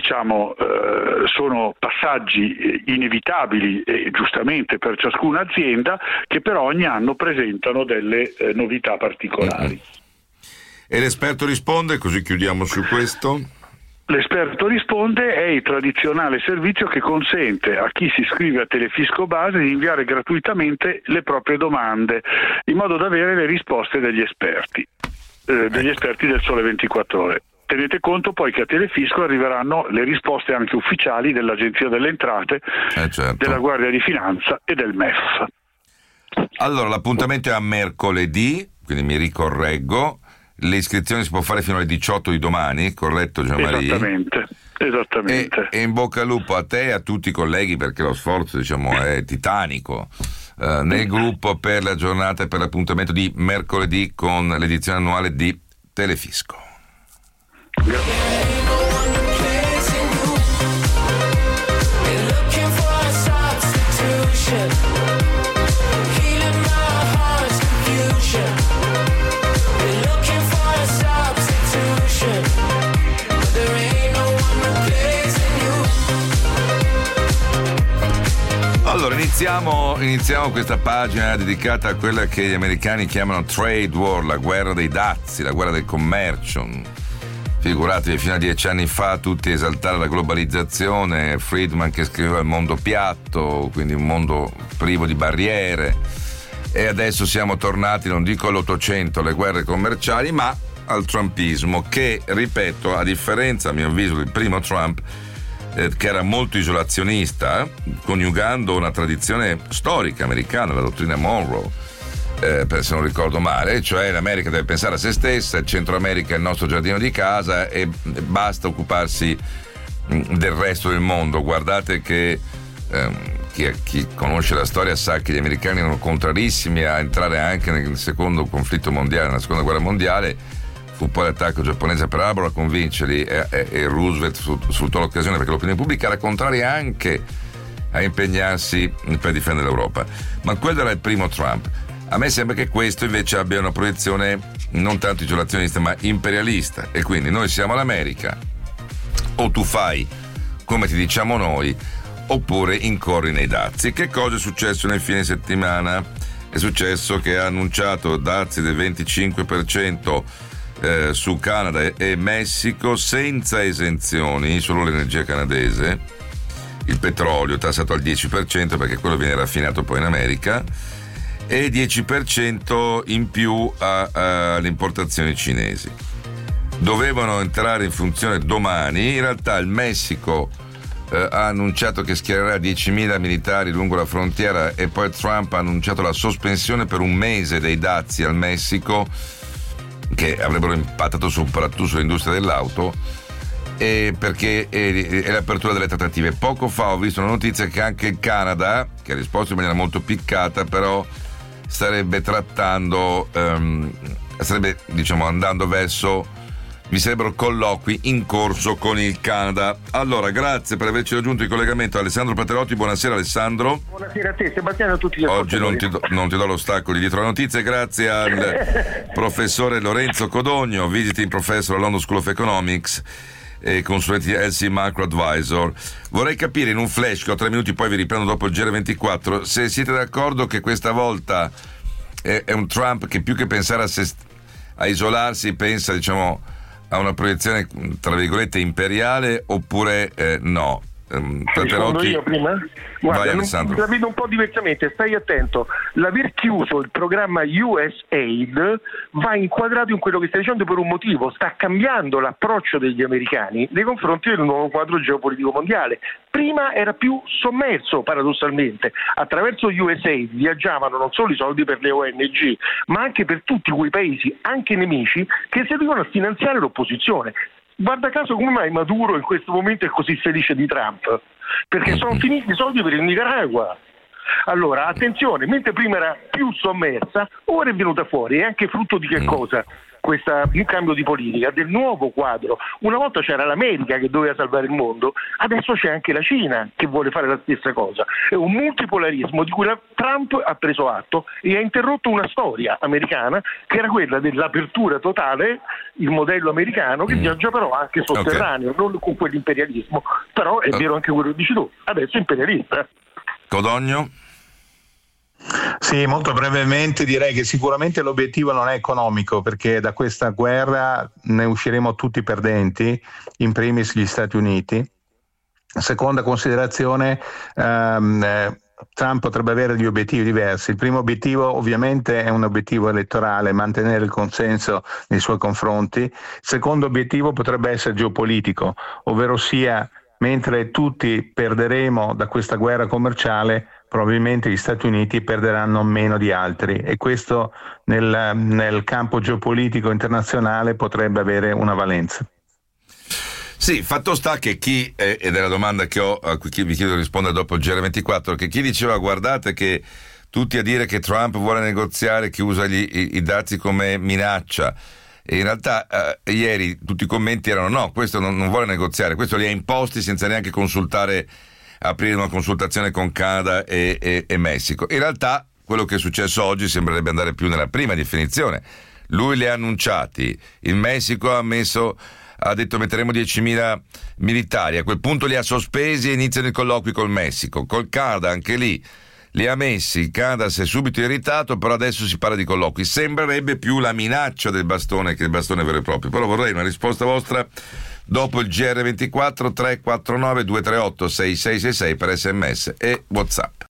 S6: sono passaggi inevitabili, giustamente per ciascuna azienda, che però ogni anno presentano delle novità particolari.
S2: E l'esperto risponde, così chiudiamo su questo?
S6: L'esperto risponde è il tradizionale servizio che consente a chi si iscrive a Telefisco base di inviare gratuitamente le proprie domande, in modo da avere le risposte degli esperti del Sole 24 Ore. Tenete conto poi che a Telefisco arriveranno le risposte anche ufficiali dell'Agenzia delle Entrate,
S2: certo,
S6: della Guardia di Finanza e del MEF.
S2: Allora, l'appuntamento è a mercoledì, quindi mi ricorreggo. Le iscrizioni si può fare fino alle 18 di domani, corretto Gianmaria?
S6: Esattamente.
S2: E in bocca al lupo a te e a tutti i colleghi, perché lo sforzo è titanico, nel gruppo per la giornata e per l'appuntamento di mercoledì con l'edizione annuale di Telefisco. Allora, iniziamo questa pagina dedicata a quella che gli americani chiamano trade war, la guerra dei dazi, la guerra del commercio. Figuratevi, fino a 10 anni fa tutti esaltare la globalizzazione, Friedman che scriveva il mondo piatto, quindi un mondo privo di barriere, e adesso siamo tornati, non dico all'Ottocento, alle guerre commerciali, ma al trumpismo, che, ripeto, a differenza a mio avviso del primo Trump, che era molto isolazionista, coniugando una tradizione storica americana, la dottrina Monroe, se non ricordo male, cioè l'America deve pensare a se stessa, il Centro America è il nostro giardino di casa e basta occuparsi del resto del mondo. Guardate che chi conosce la storia sa che gli americani erano contrarissimi a entrare anche nel secondo conflitto mondiale, nella seconda guerra mondiale. Fu poi l'attacco giapponese a Pearl Harbor a convincerli, e Roosevelt sfruttò l'occasione perché l'opinione pubblica era contraria anche a impegnarsi per difendere l'Europa. Ma quello era il primo Trump. A me sembra che questo invece abbia una proiezione non tanto isolazionista ma imperialista, e quindi noi siamo l'America, o tu fai come ti diciamo noi oppure incorri nei dazi. Che cosa è successo nel fine settimana? È successo che ha annunciato dazi del 25% su Canada e Messico senza esenzioni, solo l'energia canadese, il petrolio tassato al 10% perché quello viene raffinato poi in America, e 10% in più alle importazioni cinesi. Dovevano entrare in funzione domani. In realtà il Messico ha annunciato che schiererà 10.000 militari lungo la frontiera, e poi Trump ha annunciato la sospensione per un mese dei dazi al Messico, che avrebbero impattato soprattutto sull'industria dell'auto, perché è l'apertura delle trattative. Poco fa ho visto una notizia che anche il Canada, che ha risposto in maniera molto piccata, però starebbe trattando, andando verso, vi sarebbero colloqui in corso con il Canada. Allora, grazie per averci raggiunto in collegamento Alessandro Paterotti. Buonasera Alessandro.
S7: Buonasera a te Sebastiano e a tutti gli
S2: ascoltatori.
S7: Oggi
S2: non ti do lo stacco di dietro la notizia. Grazie al professore Lorenzo Codogno, visiting professor alla London School of Economics e consulente di LC Macro Advisor. Vorrei capire in un flash, che ho 3 minuti, poi vi riprendo dopo il GR24, se siete d'accordo che questa volta è un Trump che più che pensare a isolarsi pensa, a una proiezione tra virgolette imperiale, oppure no?
S7: Rispondo io prima? Guarda,
S2: vai, Alessandro.
S7: La vedo un po' diversamente, stai attento. L'aver chiuso il programma USAID va inquadrato in quello che stai dicendo per un motivo: sta cambiando l'approccio degli americani nei confronti del nuovo quadro geopolitico mondiale. Prima era più sommerso, paradossalmente. Attraverso USAID viaggiavano non solo i soldi per le ONG, ma anche per tutti quei paesi, anche nemici, che servivano a finanziare l'opposizione. Guarda caso come mai Maduro in questo momento è così felice di Trump, perché sono finiti i soldi per il Nicaragua. Allora, attenzione, mentre prima era più sommersa, ora è venuta fuori, è anche frutto di che cosa? Un cambio di politica, del nuovo quadro. Una volta c'era l'America che doveva salvare il mondo, adesso c'è anche la Cina che vuole fare la stessa cosa. È un multipolarismo di cui Trump ha preso atto e ha interrotto una storia americana che era quella dell'apertura totale, il modello americano, che viaggia però anche sotterraneo, non con quell'imperialismo. Però è vero anche quello che dici tu, adesso è imperialista.
S2: Codogno?
S8: Sì, molto brevemente direi che sicuramente l'obiettivo non è economico, perché da questa guerra ne usciremo tutti perdenti, in primis gli Stati Uniti. Seconda considerazione, Trump potrebbe avere degli obiettivi diversi. Il primo obiettivo ovviamente è un obiettivo elettorale, mantenere il consenso nei suoi confronti. Il secondo obiettivo potrebbe essere geopolitico, ovvero sia, mentre tutti perderemo da questa guerra commerciale, probabilmente gli Stati Uniti perderanno meno di altri, e questo nel campo geopolitico internazionale potrebbe avere una valenza.
S2: Sì, fatto sta che ed è la domanda che ho, a cui vi chiedo di rispondere dopo il GR24, che chi diceva guardate che tutti a dire che Trump vuole negoziare, che usa i dazi come minaccia, e in realtà ieri tutti i commenti erano no, questo non vuole negoziare, questo li ha imposti senza neanche aprire una consultazione con Canada e Messico. In realtà quello che è successo oggi sembrerebbe andare più nella prima definizione. Lui li ha annunciati, il Messico ha detto metteremo 10.000 militari, a quel punto li ha sospesi e iniziano i colloqui col Messico. Col Canada anche lì li ha messi, il Canada si è subito irritato, però adesso si parla di colloqui. Sembrerebbe più la minaccia del bastone che il bastone vero e proprio. Però vorrei una risposta vostra dopo il GR24 349 238 6666 per SMS e WhatsApp.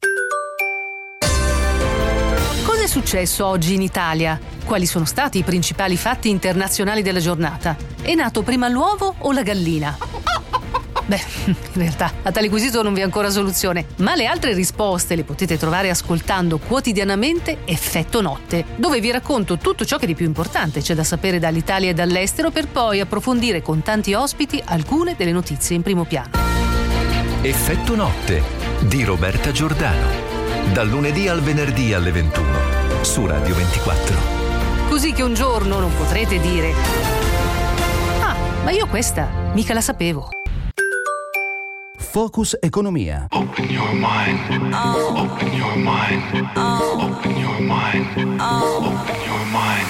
S9: Cosa è successo oggi in Italia? Quali sono stati i principali fatti internazionali della giornata? È nato prima l'uovo o la gallina? Beh, in realtà a tale quesito non vi è ancora soluzione, ma le altre risposte le potete trovare ascoltando quotidianamente Effetto Notte, dove vi racconto tutto ciò che di più importante c'è da sapere dall'Italia e dall'estero, per poi approfondire con tanti ospiti alcune delle notizie in primo piano.
S1: Effetto Notte
S10: di Roberta Giordano. Dal lunedì al venerdì alle 21 su Radio 24.
S9: Così che un giorno non potrete dire: ah, ma io questa mica la sapevo.
S1: Focus Economia.
S11: Open your mind. Open your mind. Open your mind. Open your mind.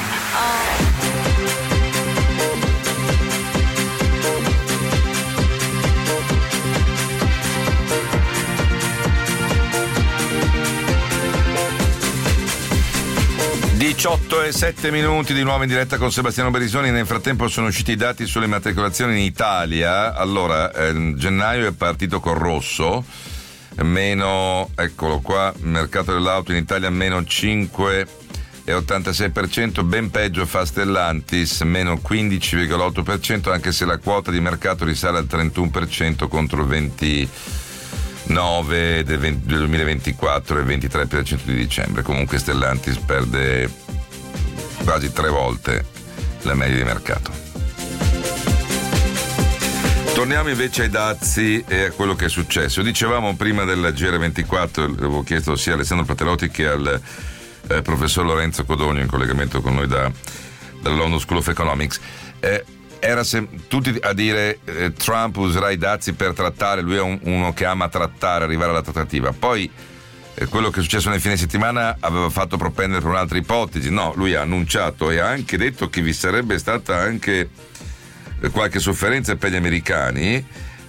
S2: 18:07 di nuovo in diretta con Sebastiano Berisoni. Nel frattempo sono usciti i dati sulle immatricolazioni in Italia. Allora, gennaio è partito col rosso, meno, eccolo qua, mercato dell'auto in Italia meno 5,86%, ben peggio fa Stellantis, meno 15,8%, anche se la quota di mercato risale al 31% contro il 29 del 2024 e il 23% di dicembre. Comunque Stellantis perde quasi 3 volte la media di mercato. Torniamo invece ai dazi e a quello che è successo. Dicevamo prima del GR24, avevo chiesto sia a Alessandro Patelotti che al professor Lorenzo Codogno in collegamento con noi dalla London School of Economics. Era tutti a dire Trump userà i dazi per trattare, lui è uno che ama trattare, arrivare alla trattativa. Poi quello che è successo nel fine settimana aveva fatto propendere per un'altra ipotesi. No, lui ha annunciato e ha anche detto che vi sarebbe stata anche qualche sofferenza per gli americani.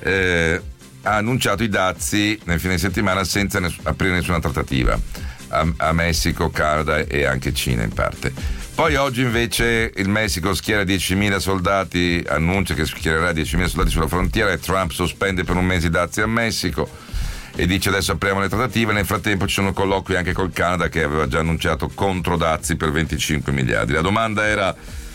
S2: Ha annunciato i dazi nel fine settimana senza aprire nessuna trattativa a Messico, Canada e anche Cina in parte. Poi oggi invece il Messico schiera 10.000 soldati, annuncia che schiererà 10.000 soldati sulla frontiera, e Trump sospende per un mese i dazi a Messico e dice adesso apriamo le trattative. Nel frattempo ci sono colloqui anche col Canada, che aveva già annunciato controdazi per 25 miliardi. La domanda era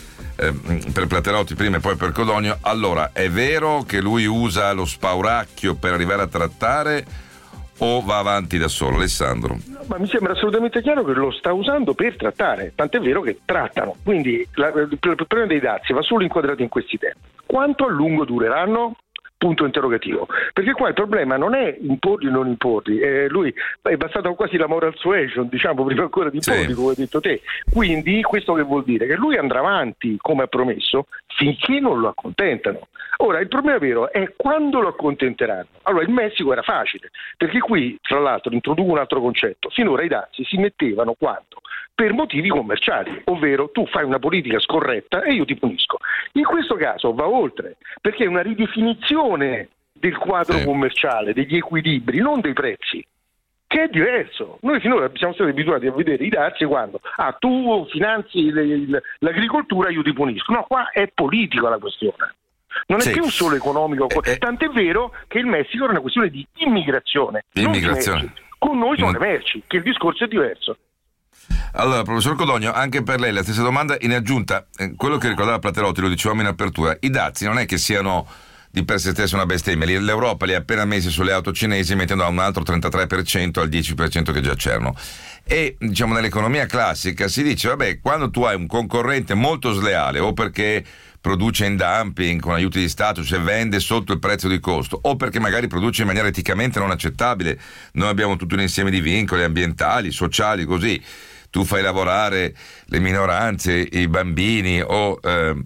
S2: per Patelotti prima e poi per Codogno: allora, è vero che lui usa lo spauracchio per arrivare a trattare o va avanti da solo? Alessandro?
S7: No, ma mi sembra assolutamente chiaro che lo sta usando per trattare, tant'è vero che trattano. Quindi il problema dei dazi va solo inquadrato in questi tempi. Quanto a lungo dureranno? Punto interrogativo, perché qua il problema non è imporli o non imporli, lui è bastata quasi la moral suasion, diciamo, prima ancora di imporli, come hai detto te. Quindi questo che vuol dire? Che lui andrà avanti come ha promesso finché non lo accontentano. Ora il problema vero è quando lo accontenteranno. Allora il Messico era facile, perché qui tra l'altro introduco un altro concetto: finora i dazi si mettevano quando? Per motivi commerciali, ovvero tu fai una politica scorretta e io ti punisco. In questo caso va oltre, perché è una ridefinizione del quadro commerciale, degli equilibri, non dei prezzi, che è diverso. Noi finora siamo stati abituati a vedere i dazi quando tu finanzi l'agricoltura, io ti punisco. No, qua è politica la questione. Non è più solo economico, tant'è vero che il Messico era una questione di immigrazione. Non di merci. Con noi sono le merci, che il discorso è diverso.
S2: Allora, professor Codogno, anche per lei la stessa domanda. In aggiunta, quello che ricordava Patelotti, lo dicevamo in apertura, i dazi non è che siano di per sé stessa una bestemmia. L'Europa li ha appena messi sulle auto cinesi, mettendo a un altro 33% al 10% che già c'erano. E diciamo nell'economia classica si dice, vabbè, quando tu hai un concorrente molto sleale, o perché produce in dumping con aiuti di Stato, cioè vende sotto il prezzo di costo, o perché magari produce in maniera eticamente non accettabile, noi abbiamo tutto un insieme di vincoli ambientali, sociali, così tu fai lavorare le minoranze, i bambini o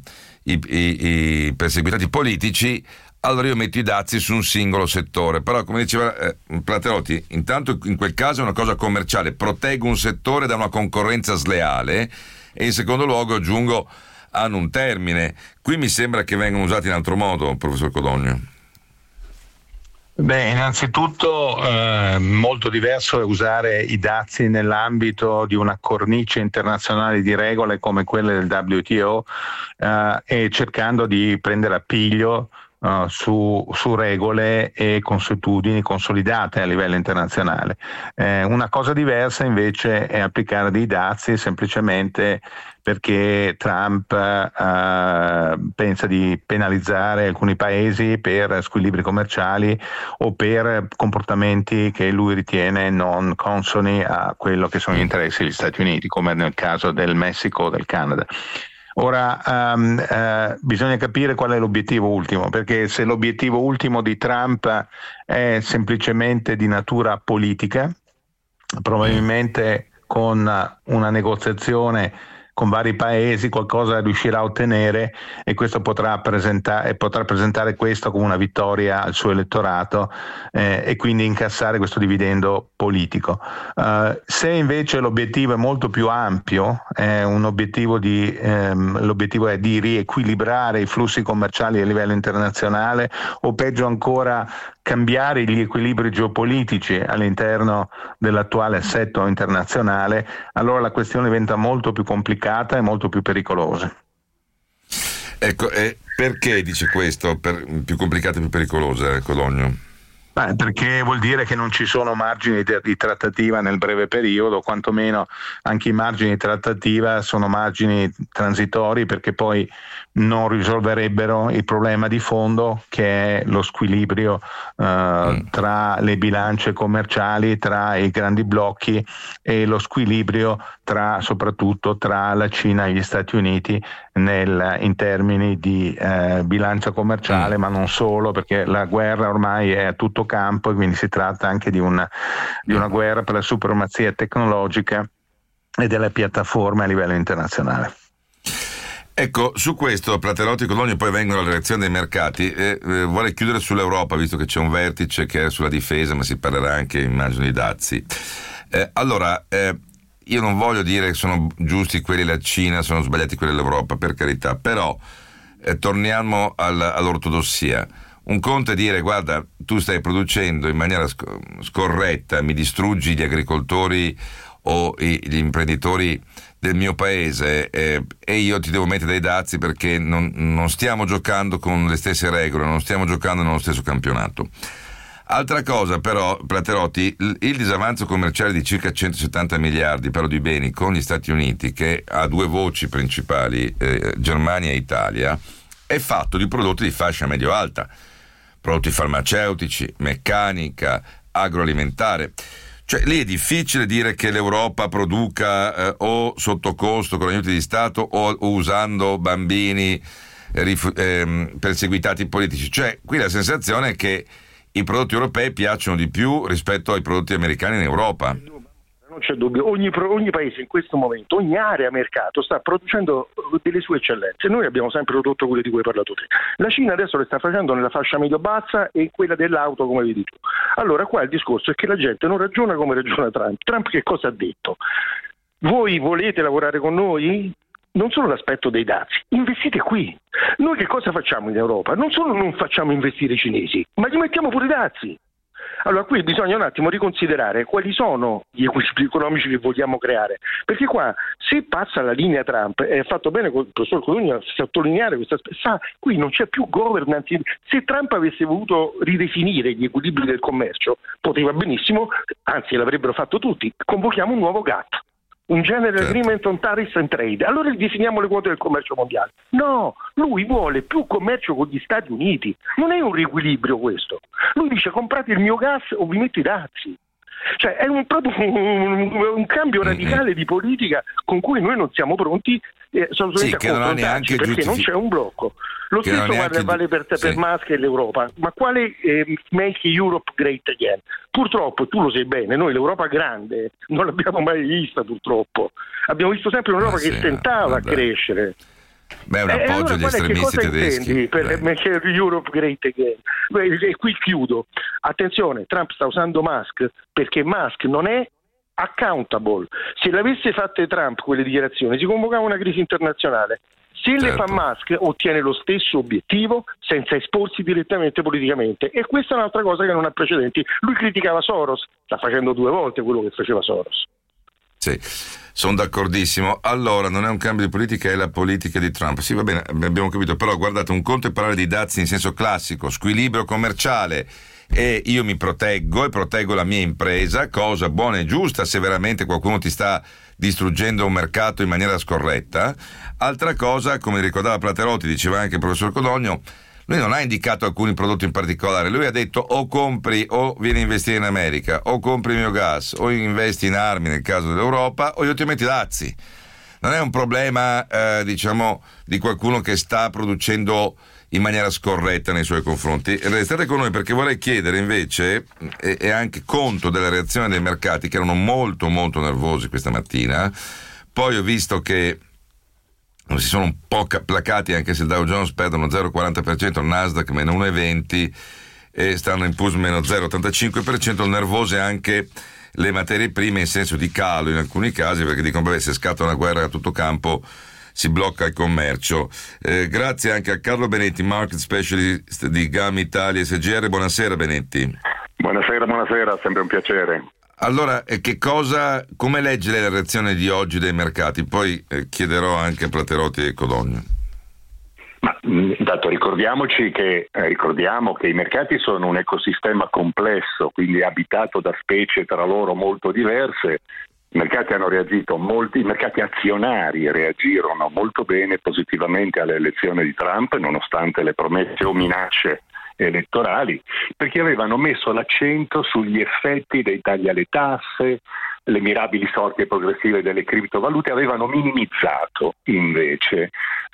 S2: i perseguitati politici, allora io metto i dazi su un singolo settore. Però, come diceva Patelotti, intanto in quel caso è una cosa commerciale, proteggo un settore da una concorrenza sleale, e in secondo luogo aggiungo, hanno un termine. Qui mi sembra che vengano usati in altro modo, professor Codogno.
S8: Beh, innanzitutto molto diverso è usare i dazi nell'ambito di una cornice internazionale di regole come quelle del WTO, e cercando di prendere appiglio su regole e consuetudini consolidate a livello internazionale. Una cosa diversa invece è applicare dei dazi semplicemente perché Trump pensa di penalizzare alcuni paesi per squilibri commerciali o per comportamenti che lui ritiene non consoni a quello che sono gli interessi degli Stati Uniti, come nel caso del Messico o del Canada. Ora bisogna capire qual è l'obiettivo ultimo, perché se l'obiettivo ultimo di Trump è semplicemente di natura politica, probabilmente con una negoziazione con vari paesi qualcosa riuscirà a ottenere, e questo potrà presentare questo come una vittoria al suo elettorato e quindi incassare questo dividendo politico. Se invece l'obiettivo è molto più ampio, l'obiettivo è di riequilibrare i flussi commerciali a livello internazionale, o peggio ancora cambiare gli equilibri geopolitici all'interno dell'attuale assetto internazionale, allora la questione diventa molto più complicata e molto più pericolosa.
S2: Ecco, perché dice questo? Più complicata e più pericolosa, Codogno?
S8: Perché vuol dire che non ci sono margini di trattativa nel breve periodo, quantomeno anche i margini di trattativa sono margini transitori, perché poi non risolverebbero il problema di fondo, che è lo squilibrio tra le bilance commerciali, tra i grandi blocchi, e lo squilibrio soprattutto tra la Cina e gli Stati Uniti in termini di bilancia commerciale, ma non solo, perché la guerra ormai è a tutto campo, e quindi si tratta anche di una guerra per la supremazia tecnologica e delle piattaforme a livello internazionale.
S2: Ecco, su questo Platerotti e Codogno poi vengono alle reazioni dei mercati. Vuole chiudere sull'Europa, visto che c'è un vertice che è sulla difesa, ma si parlerà anche, immagino, di dazi. Io non voglio dire che sono giusti quelli della Cina, sono sbagliati quelli dell'Europa, per carità, però torniamo all'ortodossia. Un conto è dire: guarda, tu stai producendo in maniera scorretta, mi distruggi gli agricoltori o gli imprenditori del mio paese, e io ti devo mettere dei dazi perché non stiamo giocando con le stesse regole, non stiamo giocando nello stesso campionato. Altra cosa però, Platerotti, il disavanzo commerciale di circa 170 miliardi però di beni con gli Stati Uniti, che ha due voci principali, Germania e Italia, è fatto di prodotti di fascia medio-alta, prodotti farmaceutici, meccanica, agroalimentare. Cioè lì è difficile dire che l'Europa produca o sotto costo con aiuti di Stato o usando bambini perseguitati politici. Cioè qui la sensazione è che i prodotti europei piacciono di più rispetto ai prodotti americani in Europa.
S7: Non c'è dubbio, ogni paese in questo momento, ogni area mercato sta producendo delle sue eccellenze. Noi abbiamo sempre prodotto quelle di cui hai parlato te. La Cina adesso le sta facendo nella fascia medio-bassa e quella dell'auto, come vedi tu. Allora qua il discorso è che la gente non ragiona come ragiona Trump. Trump che cosa ha detto? Voi volete lavorare con noi? Non solo l'aspetto dei dazi, investite qui. Noi che cosa facciamo in Europa? Non solo non facciamo investire i cinesi, ma gli mettiamo pure i dazi. Allora qui bisogna un attimo riconsiderare quali sono gli equilibri economici che vogliamo creare, perché qua se passa la linea Trump, è fatto bene il professor Codogno a sottolineare questo aspetto, qui non c'è più governance. Se Trump avesse voluto ridefinire gli equilibri del commercio poteva benissimo, anzi l'avrebbero fatto tutti, convochiamo un nuovo GATT. Un General Agreement on Tariffs and Trade. Allora definiamo le quote del commercio mondiale. No, lui vuole più commercio con gli Stati Uniti. Non è un riequilibrio questo. Lui dice: comprate il mio gas o vi metto i dazi. Cioè è proprio un cambio radicale di politica con cui noi non siamo pronti assolutamente a confrontarci, perché non c'è un blocco. Lo stesso vale per Musk e l'Europa. Ma quale Make Europe Great Again? Purtroppo, tu lo sai bene, noi l'Europa grande non l'abbiamo mai vista, purtroppo. Abbiamo visto sempre un'Europa che tentava a crescere.
S2: Beh, un appoggio agli estremisti tedeschi.
S7: Per Make Europe Great Again. E qui chiudo. Attenzione, Trump sta usando Musk perché Musk non è accountable. Se l'avesse fatte Trump quelle dichiarazioni, si convocava una crisi internazionale. Se le fa Musk ottiene lo stesso obiettivo senza esporsi direttamente politicamente, e questa è un'altra cosa che non ha precedenti. Lui criticava Soros, sta facendo 2 volte quello che faceva Soros.
S2: Sì, sono d'accordissimo. Allora, non è un cambio di politica, è la politica di Trump. Sì, va bene, abbiamo capito, però guardate, un conto è parlare di dazi in senso classico, squilibrio commerciale, e io mi proteggo e proteggo la mia impresa, cosa buona e giusta se veramente qualcuno ti sta distruggendo un mercato in maniera scorretta. Altra cosa, come ricordava Platerotti, diceva anche il professor Codogno, lui non ha indicato alcuni prodotti in particolare, lui ha detto: o compri o vieni a investire in America, o compri il mio gas, o investi in armi nel caso dell'Europa, o io ti metto i dazi. non è un problema diciamo di qualcuno che sta producendo in maniera scorretta nei suoi confronti. Restate con noi perché vorrei chiedere invece e anche conto della reazione dei mercati che erano molto molto nervosi questa mattina. Poi ho visto che si sono un po' placati, anche se il Dow Jones perde uno 0,40%, il Nasdaq meno 1,20% e stanno in plus meno 0,85%. Nervose anche le materie prime in senso di calo in alcuni casi, perché dicono vabbè, se scatta una guerra a tutto campo si blocca il commercio. Grazie anche a Carlo Benetti, market specialist di GAM Italia SGR. Buonasera Benetti.
S12: Buonasera, sempre un piacere.
S2: Allora, come legge la reazione di oggi dei mercati? Poi chiederò anche a Platerotti e Codogno.
S12: Ma intanto ricordiamo che i mercati sono un ecosistema complesso, quindi abitato da specie tra loro molto diverse. I mercati hanno reagito i mercati azionari reagirono molto bene positivamente all'elezione di Trump, nonostante le promesse o minacce elettorali, perché avevano messo l'accento sugli effetti dei tagli alle tasse, le mirabili sorti progressive delle criptovalute, avevano minimizzato invece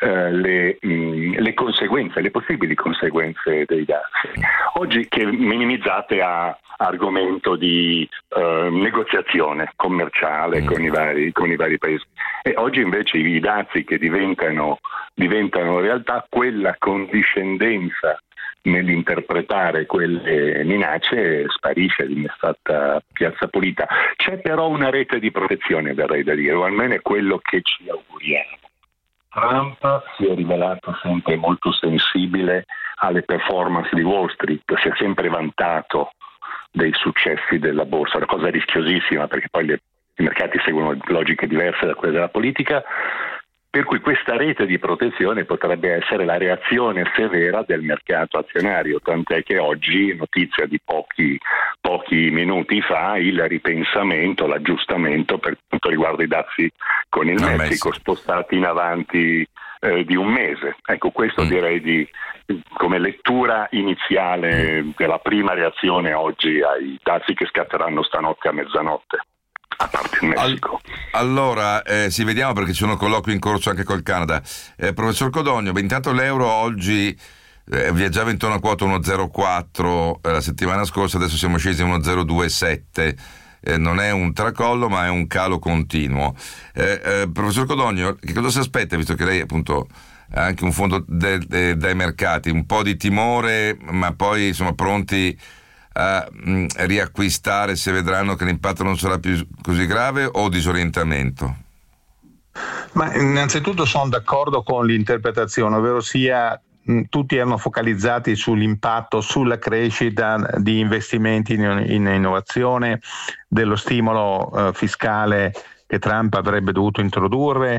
S12: le conseguenze, le possibili conseguenze dei dazi. Oggi che minimizzate a argomento di negoziazione commerciale con i vari paesi, e oggi invece i dazi che diventano in realtà quella condiscendenza nell'interpretare quelle minacce sparisce, viene fatta piazza pulita. C'è però una rete di protezione, verrei da dire, o almeno è quello che ci auguriamo. Trump si è rivelato sempre molto sensibile alle performance di Wall Street, si è sempre vantato dei successi della borsa, una cosa rischiosissima perché poi i mercati seguono logiche diverse da quelle della politica, per cui questa rete di protezione potrebbe essere la reazione severa del mercato azionario, tant'è che oggi, notizia di pochi minuti fa, il ripensamento, l'aggiustamento per quanto riguarda i dazi con il Messico spostati in avanti di un mese. Ecco, questo direi come lettura iniziale della prima reazione oggi ai dazi che scatteranno stanotte a mezzanotte. A parte il Messico.
S2: Allora, vediamo perché ci sono colloqui in corso anche col Canada. Professor Codogno, intanto l'euro oggi viaggiava intorno a quota 1,04 la settimana scorsa, adesso siamo scesi a 1,027. Non è un tracollo, ma è un calo continuo. Professor Codogno, che cosa si aspetta, visto che lei appunto ha anche un fondo dai mercati, un po' di timore, ma poi insomma pronti a riacquistare se vedranno che l'impatto non sarà più così grave, o disorientamento?
S8: Ma innanzitutto sono d'accordo con l'interpretazione, ovvero sia tutti erano focalizzati sull'impatto sulla crescita di investimenti in innovazione, dello stimolo fiscale che Trump avrebbe dovuto introdurre,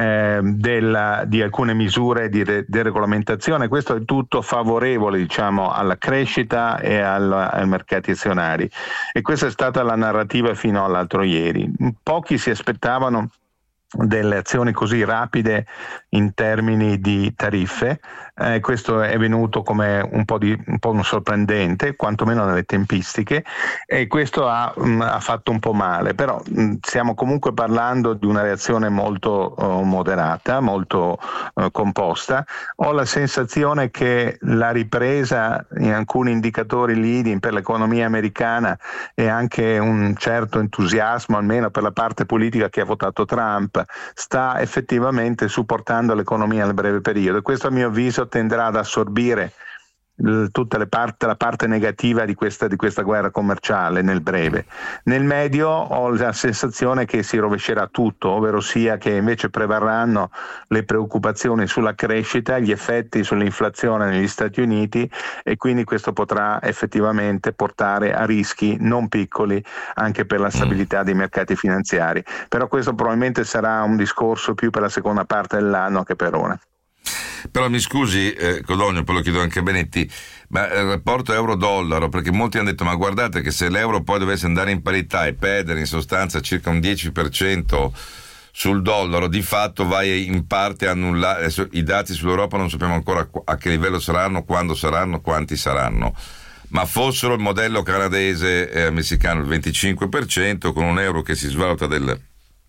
S8: di alcune misure di deregolamentazione. Questo è tutto favorevole, diciamo, alla crescita e ai mercati azionari, e questa è stata la narrativa fino all'altro ieri. Pochi si aspettavano delle azioni così rapide in termini di tariffe, questo è venuto come un po' sorprendente, quantomeno nelle tempistiche, e questo ha fatto un po' male, però stiamo comunque parlando di una reazione molto moderata, molto composta. Ho la sensazione che la ripresa in alcuni indicatori leading per l'economia americana e anche un certo entusiasmo, almeno per la parte politica che ha votato Trump, sta effettivamente supportando l'economia nel breve periodo, e questo a mio avviso tenderà ad assorbire tutta la parte negativa di questa guerra commerciale nel breve. Nel medio ho la sensazione che si rovescerà tutto, ovvero sia che invece prevarranno le preoccupazioni sulla crescita, gli effetti sull'inflazione negli Stati Uniti, e quindi questo potrà effettivamente portare a rischi non piccoli anche per la stabilità dei mercati finanziari. Però questo probabilmente sarà un discorso più per la seconda parte dell'anno che per ora.
S2: Però mi scusi Codogno, poi lo chiedo anche a Benetti, ma il rapporto euro-dollaro, perché molti hanno detto ma guardate che se l'euro poi dovesse andare in parità e perdere in sostanza circa un 10% sul dollaro, di fatto vai in parte a annullare. Adesso i dati sull'Europa non sappiamo ancora a che livello saranno, quando saranno, quanti saranno, ma fossero il modello canadese e messicano il 25%, con un euro che si svaluta del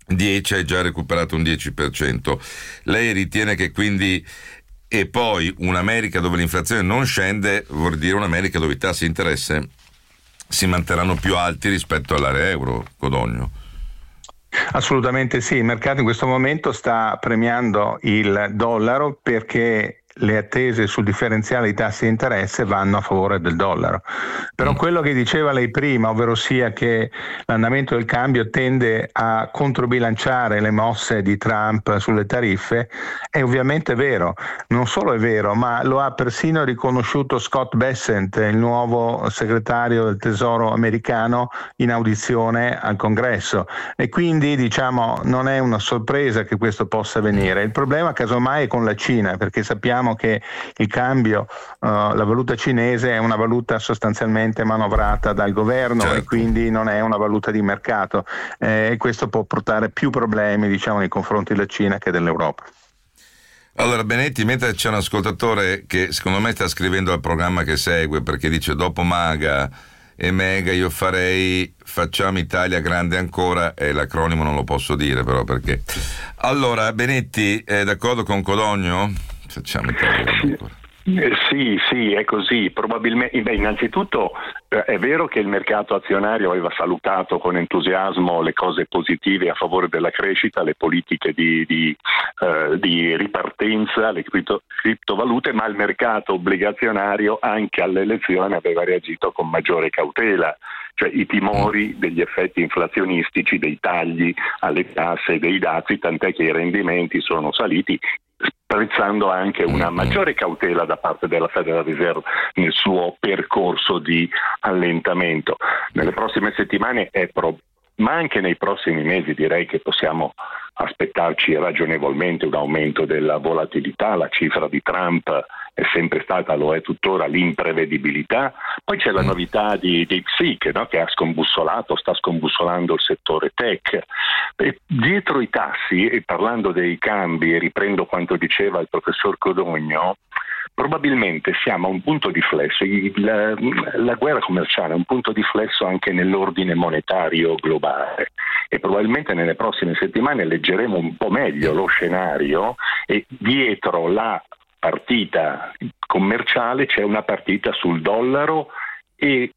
S2: 10, hai già recuperato un 10%. Lei ritiene che quindi, e poi un'America dove l'inflazione non scende vuol dire un'America dove i tassi di interesse si manterranno più alti rispetto all'area euro, Codogno?
S8: Assolutamente sì, il mercato in questo momento sta premiando il dollaro perché le attese sul differenziale di tassi di interesse vanno a favore del dollaro. Però quello che diceva lei prima, ovvero sia che l'andamento del cambio tende a controbilanciare le mosse di Trump sulle tariffe, è ovviamente vero. Non solo è vero, ma lo ha persino riconosciuto Scott Bessent, il nuovo segretario del Tesoro americano, in audizione al Congresso. E quindi, diciamo, non è una sorpresa che questo possa avvenire. Il problema casomai è con la Cina, perché sappiamo che il cambio, la valuta cinese è una valuta sostanzialmente manovrata dal governo, certo, e quindi non è una valuta di mercato, e questo può portare più problemi, diciamo, nei confronti della Cina che dell'Europa.
S2: Allora Benetti, mentre c'è un ascoltatore che secondo me sta scrivendo al programma che segue, perché dice dopo Maga e Mega io farei Facciamo Italia grande ancora, e l'acronimo non lo posso dire però perché. Allora Benetti, è d'accordo con Codogno? Facciamo Italia grande ancora.
S12: Sì, è così. Probabilmente, innanzitutto è vero che il mercato azionario aveva salutato con entusiasmo le cose positive a favore della crescita, le politiche di ripartenza, le criptovalute, ma il mercato obbligazionario anche alle elezioni aveva reagito con maggiore cautela. Cioè i timori degli effetti inflazionistici, dei tagli alle tasse e dei dazi, tant'è che i rendimenti sono saliti, sprezzando anche una maggiore cautela da parte della Federal Reserve nel suo percorso di allentamento. Nelle prossime settimane ma anche nei prossimi mesi direi che possiamo aspettarci ragionevolmente un aumento della volatilità. La cifra di Trump è sempre stata, lo è tuttora, l'imprevedibilità. Poi c'è la novità di DeepSeek, no? Che sta scombussolando il settore tech. E dietro i tassi, e parlando dei cambi, e riprendo quanto diceva il professor Codogno, probabilmente siamo a un punto di flesso. La guerra commerciale è un punto di flesso anche nell'ordine monetario globale, e probabilmente nelle prossime settimane leggeremo un po' meglio lo scenario, e dietro la partita commerciale c'è una partita sul dollaro e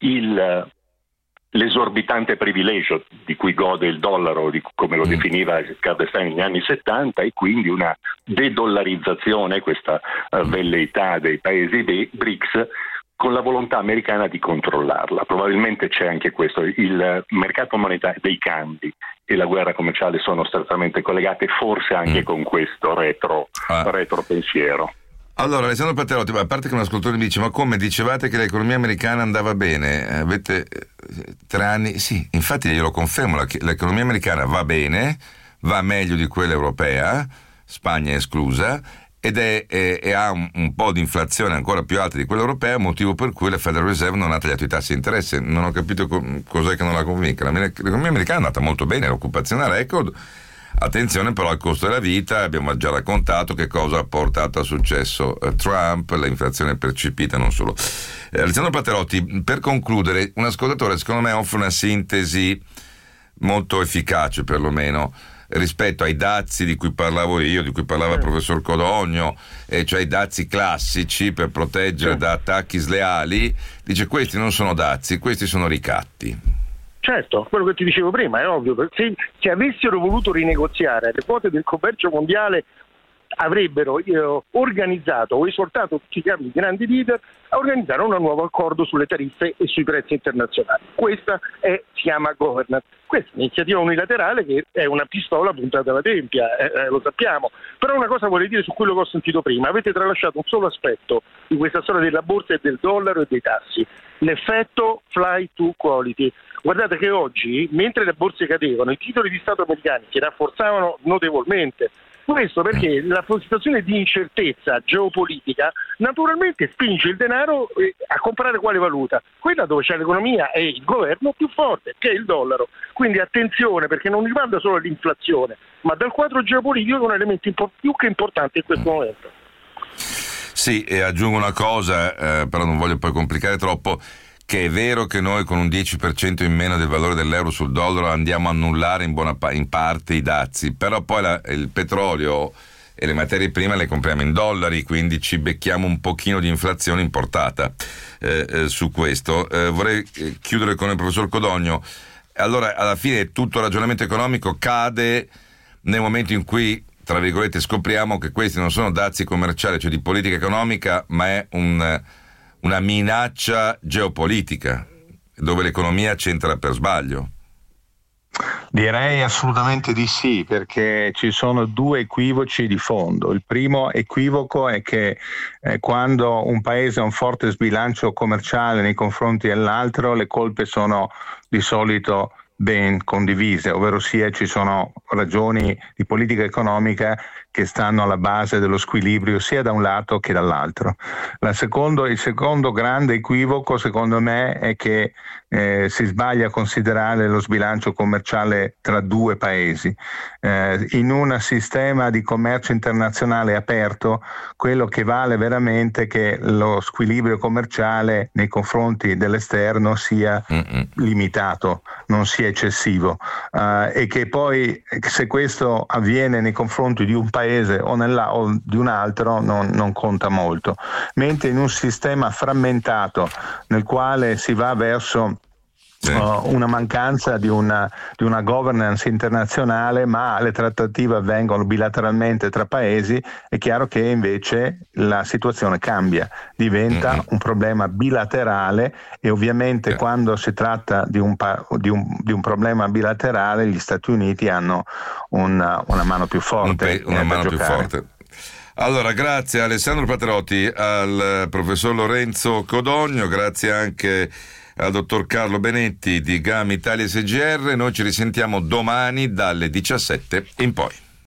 S12: l'esorbitante privilegio di cui gode il dollaro, come lo definiva Cardestein negli anni 70, e quindi una dedollarizzazione, questa velleità dei paesi BRICS, con la volontà americana di controllarla. Probabilmente c'è anche questo, il mercato monetario dei cambi e la guerra commerciale sono strettamente collegate, forse anche con questo retro pensiero.
S2: Allora, Alessandro Patterotti, a parte che un ascoltatore mi dice: ma come dicevate che l'economia americana andava bene? Avete 3 anni? Sì, infatti glielo confermo, l'economia americana va bene, va meglio di quella europea, Spagna esclusa, ed ha un po' di inflazione ancora più alta di quella europea, motivo per cui la Federal Reserve non ha tagliato i tassi di interesse. Non ho capito cos'è che non la convinca. L'economia americana è andata molto bene, l'occupazione a record. Attenzione però al costo della vita, abbiamo già raccontato che cosa ha portato al successo Trump, l'inflazione percepita, non solo. Alessandro Patterotti, per concludere, un ascoltatore secondo me offre una sintesi molto efficace perlomeno rispetto ai dazi di cui parlavo io, di cui parlava il professor Codogno, cioè i dazi classici per proteggere da attacchi sleali. Dice: questi non sono dazi, questi sono ricatti.
S7: Certo, quello che ti dicevo prima è ovvio, perché se avessero voluto rinegoziare le quote del commercio mondiale avrebbero organizzato o esortato tutti i capi grandi leader a organizzare un nuovo accordo sulle tariffe e sui prezzi internazionali. Questa si chiama governance. Questa è un'iniziativa unilaterale che è una pistola puntata alla tempia, lo sappiamo. Però una cosa vorrei dire su quello che ho sentito prima: avete tralasciato un solo aspetto di questa storia della borsa e del dollaro e dei tassi, l'effetto fly to quality. Guardate che oggi, mentre le borse cadevano, i titoli di Stato americani si rafforzavano notevolmente. Questo perché la situazione di incertezza geopolitica naturalmente spinge il denaro a comprare quale valuta? Quella dove c'è l'economia e il governo più forte, che è il dollaro. Quindi attenzione, perché non riguarda solo l'inflazione, ma dal quadro geopolitico è un elemento più che importante in questo momento.
S2: Sì, e aggiungo una cosa, però non voglio poi complicare troppo, che è vero che noi con un 10% in meno del valore dell'euro sul dollaro andiamo a annullare in parte i dazi, però poi il petrolio e le materie prime le compriamo in dollari, quindi ci becchiamo un pochino di inflazione importata su questo. Vorrei chiudere con il professor Codogno. Allora, alla fine tutto il ragionamento economico cade nel momento in cui, tra virgolette, scopriamo che questi non sono dazi commerciali, cioè di politica economica, ma è una minaccia geopolitica, dove l'economia c'entra per sbaglio.
S8: Direi assolutamente di sì, perché ci sono due equivoci di fondo. Il primo equivoco è che quando un paese ha un forte sbilancio commerciale nei confronti dell'altro, le colpe sono di solito ben condivise, ovvero sia ci sono ragioni di politica economica che stanno alla base dello squilibrio sia da un lato che dall'altro. Il secondo grande equivoco, secondo me, è che si sbaglia a considerare lo sbilancio commerciale tra due paesi. In un sistema di commercio internazionale aperto, quello che vale veramente è che lo squilibrio commerciale nei confronti dell'esterno sia limitato, non sia eccessivo, e che poi, se questo avviene nei confronti di un paese o di un altro, non conta molto. Mentre in un sistema frammentato nel quale si va verso una mancanza di una governance internazionale, ma le trattative avvengono bilateralmente tra paesi, è chiaro che invece la situazione cambia, diventa un problema bilaterale, e ovviamente quando si tratta di un problema bilaterale gli Stati Uniti hanno una mano più forte.
S2: Una mano più forte. Allora, grazie a Alessandro Paterotti, al professor Lorenzo Codogno, grazie anche al dottor Carlo Benetti di GAM Italia SGR. Noi ci risentiamo domani dalle 17 in poi.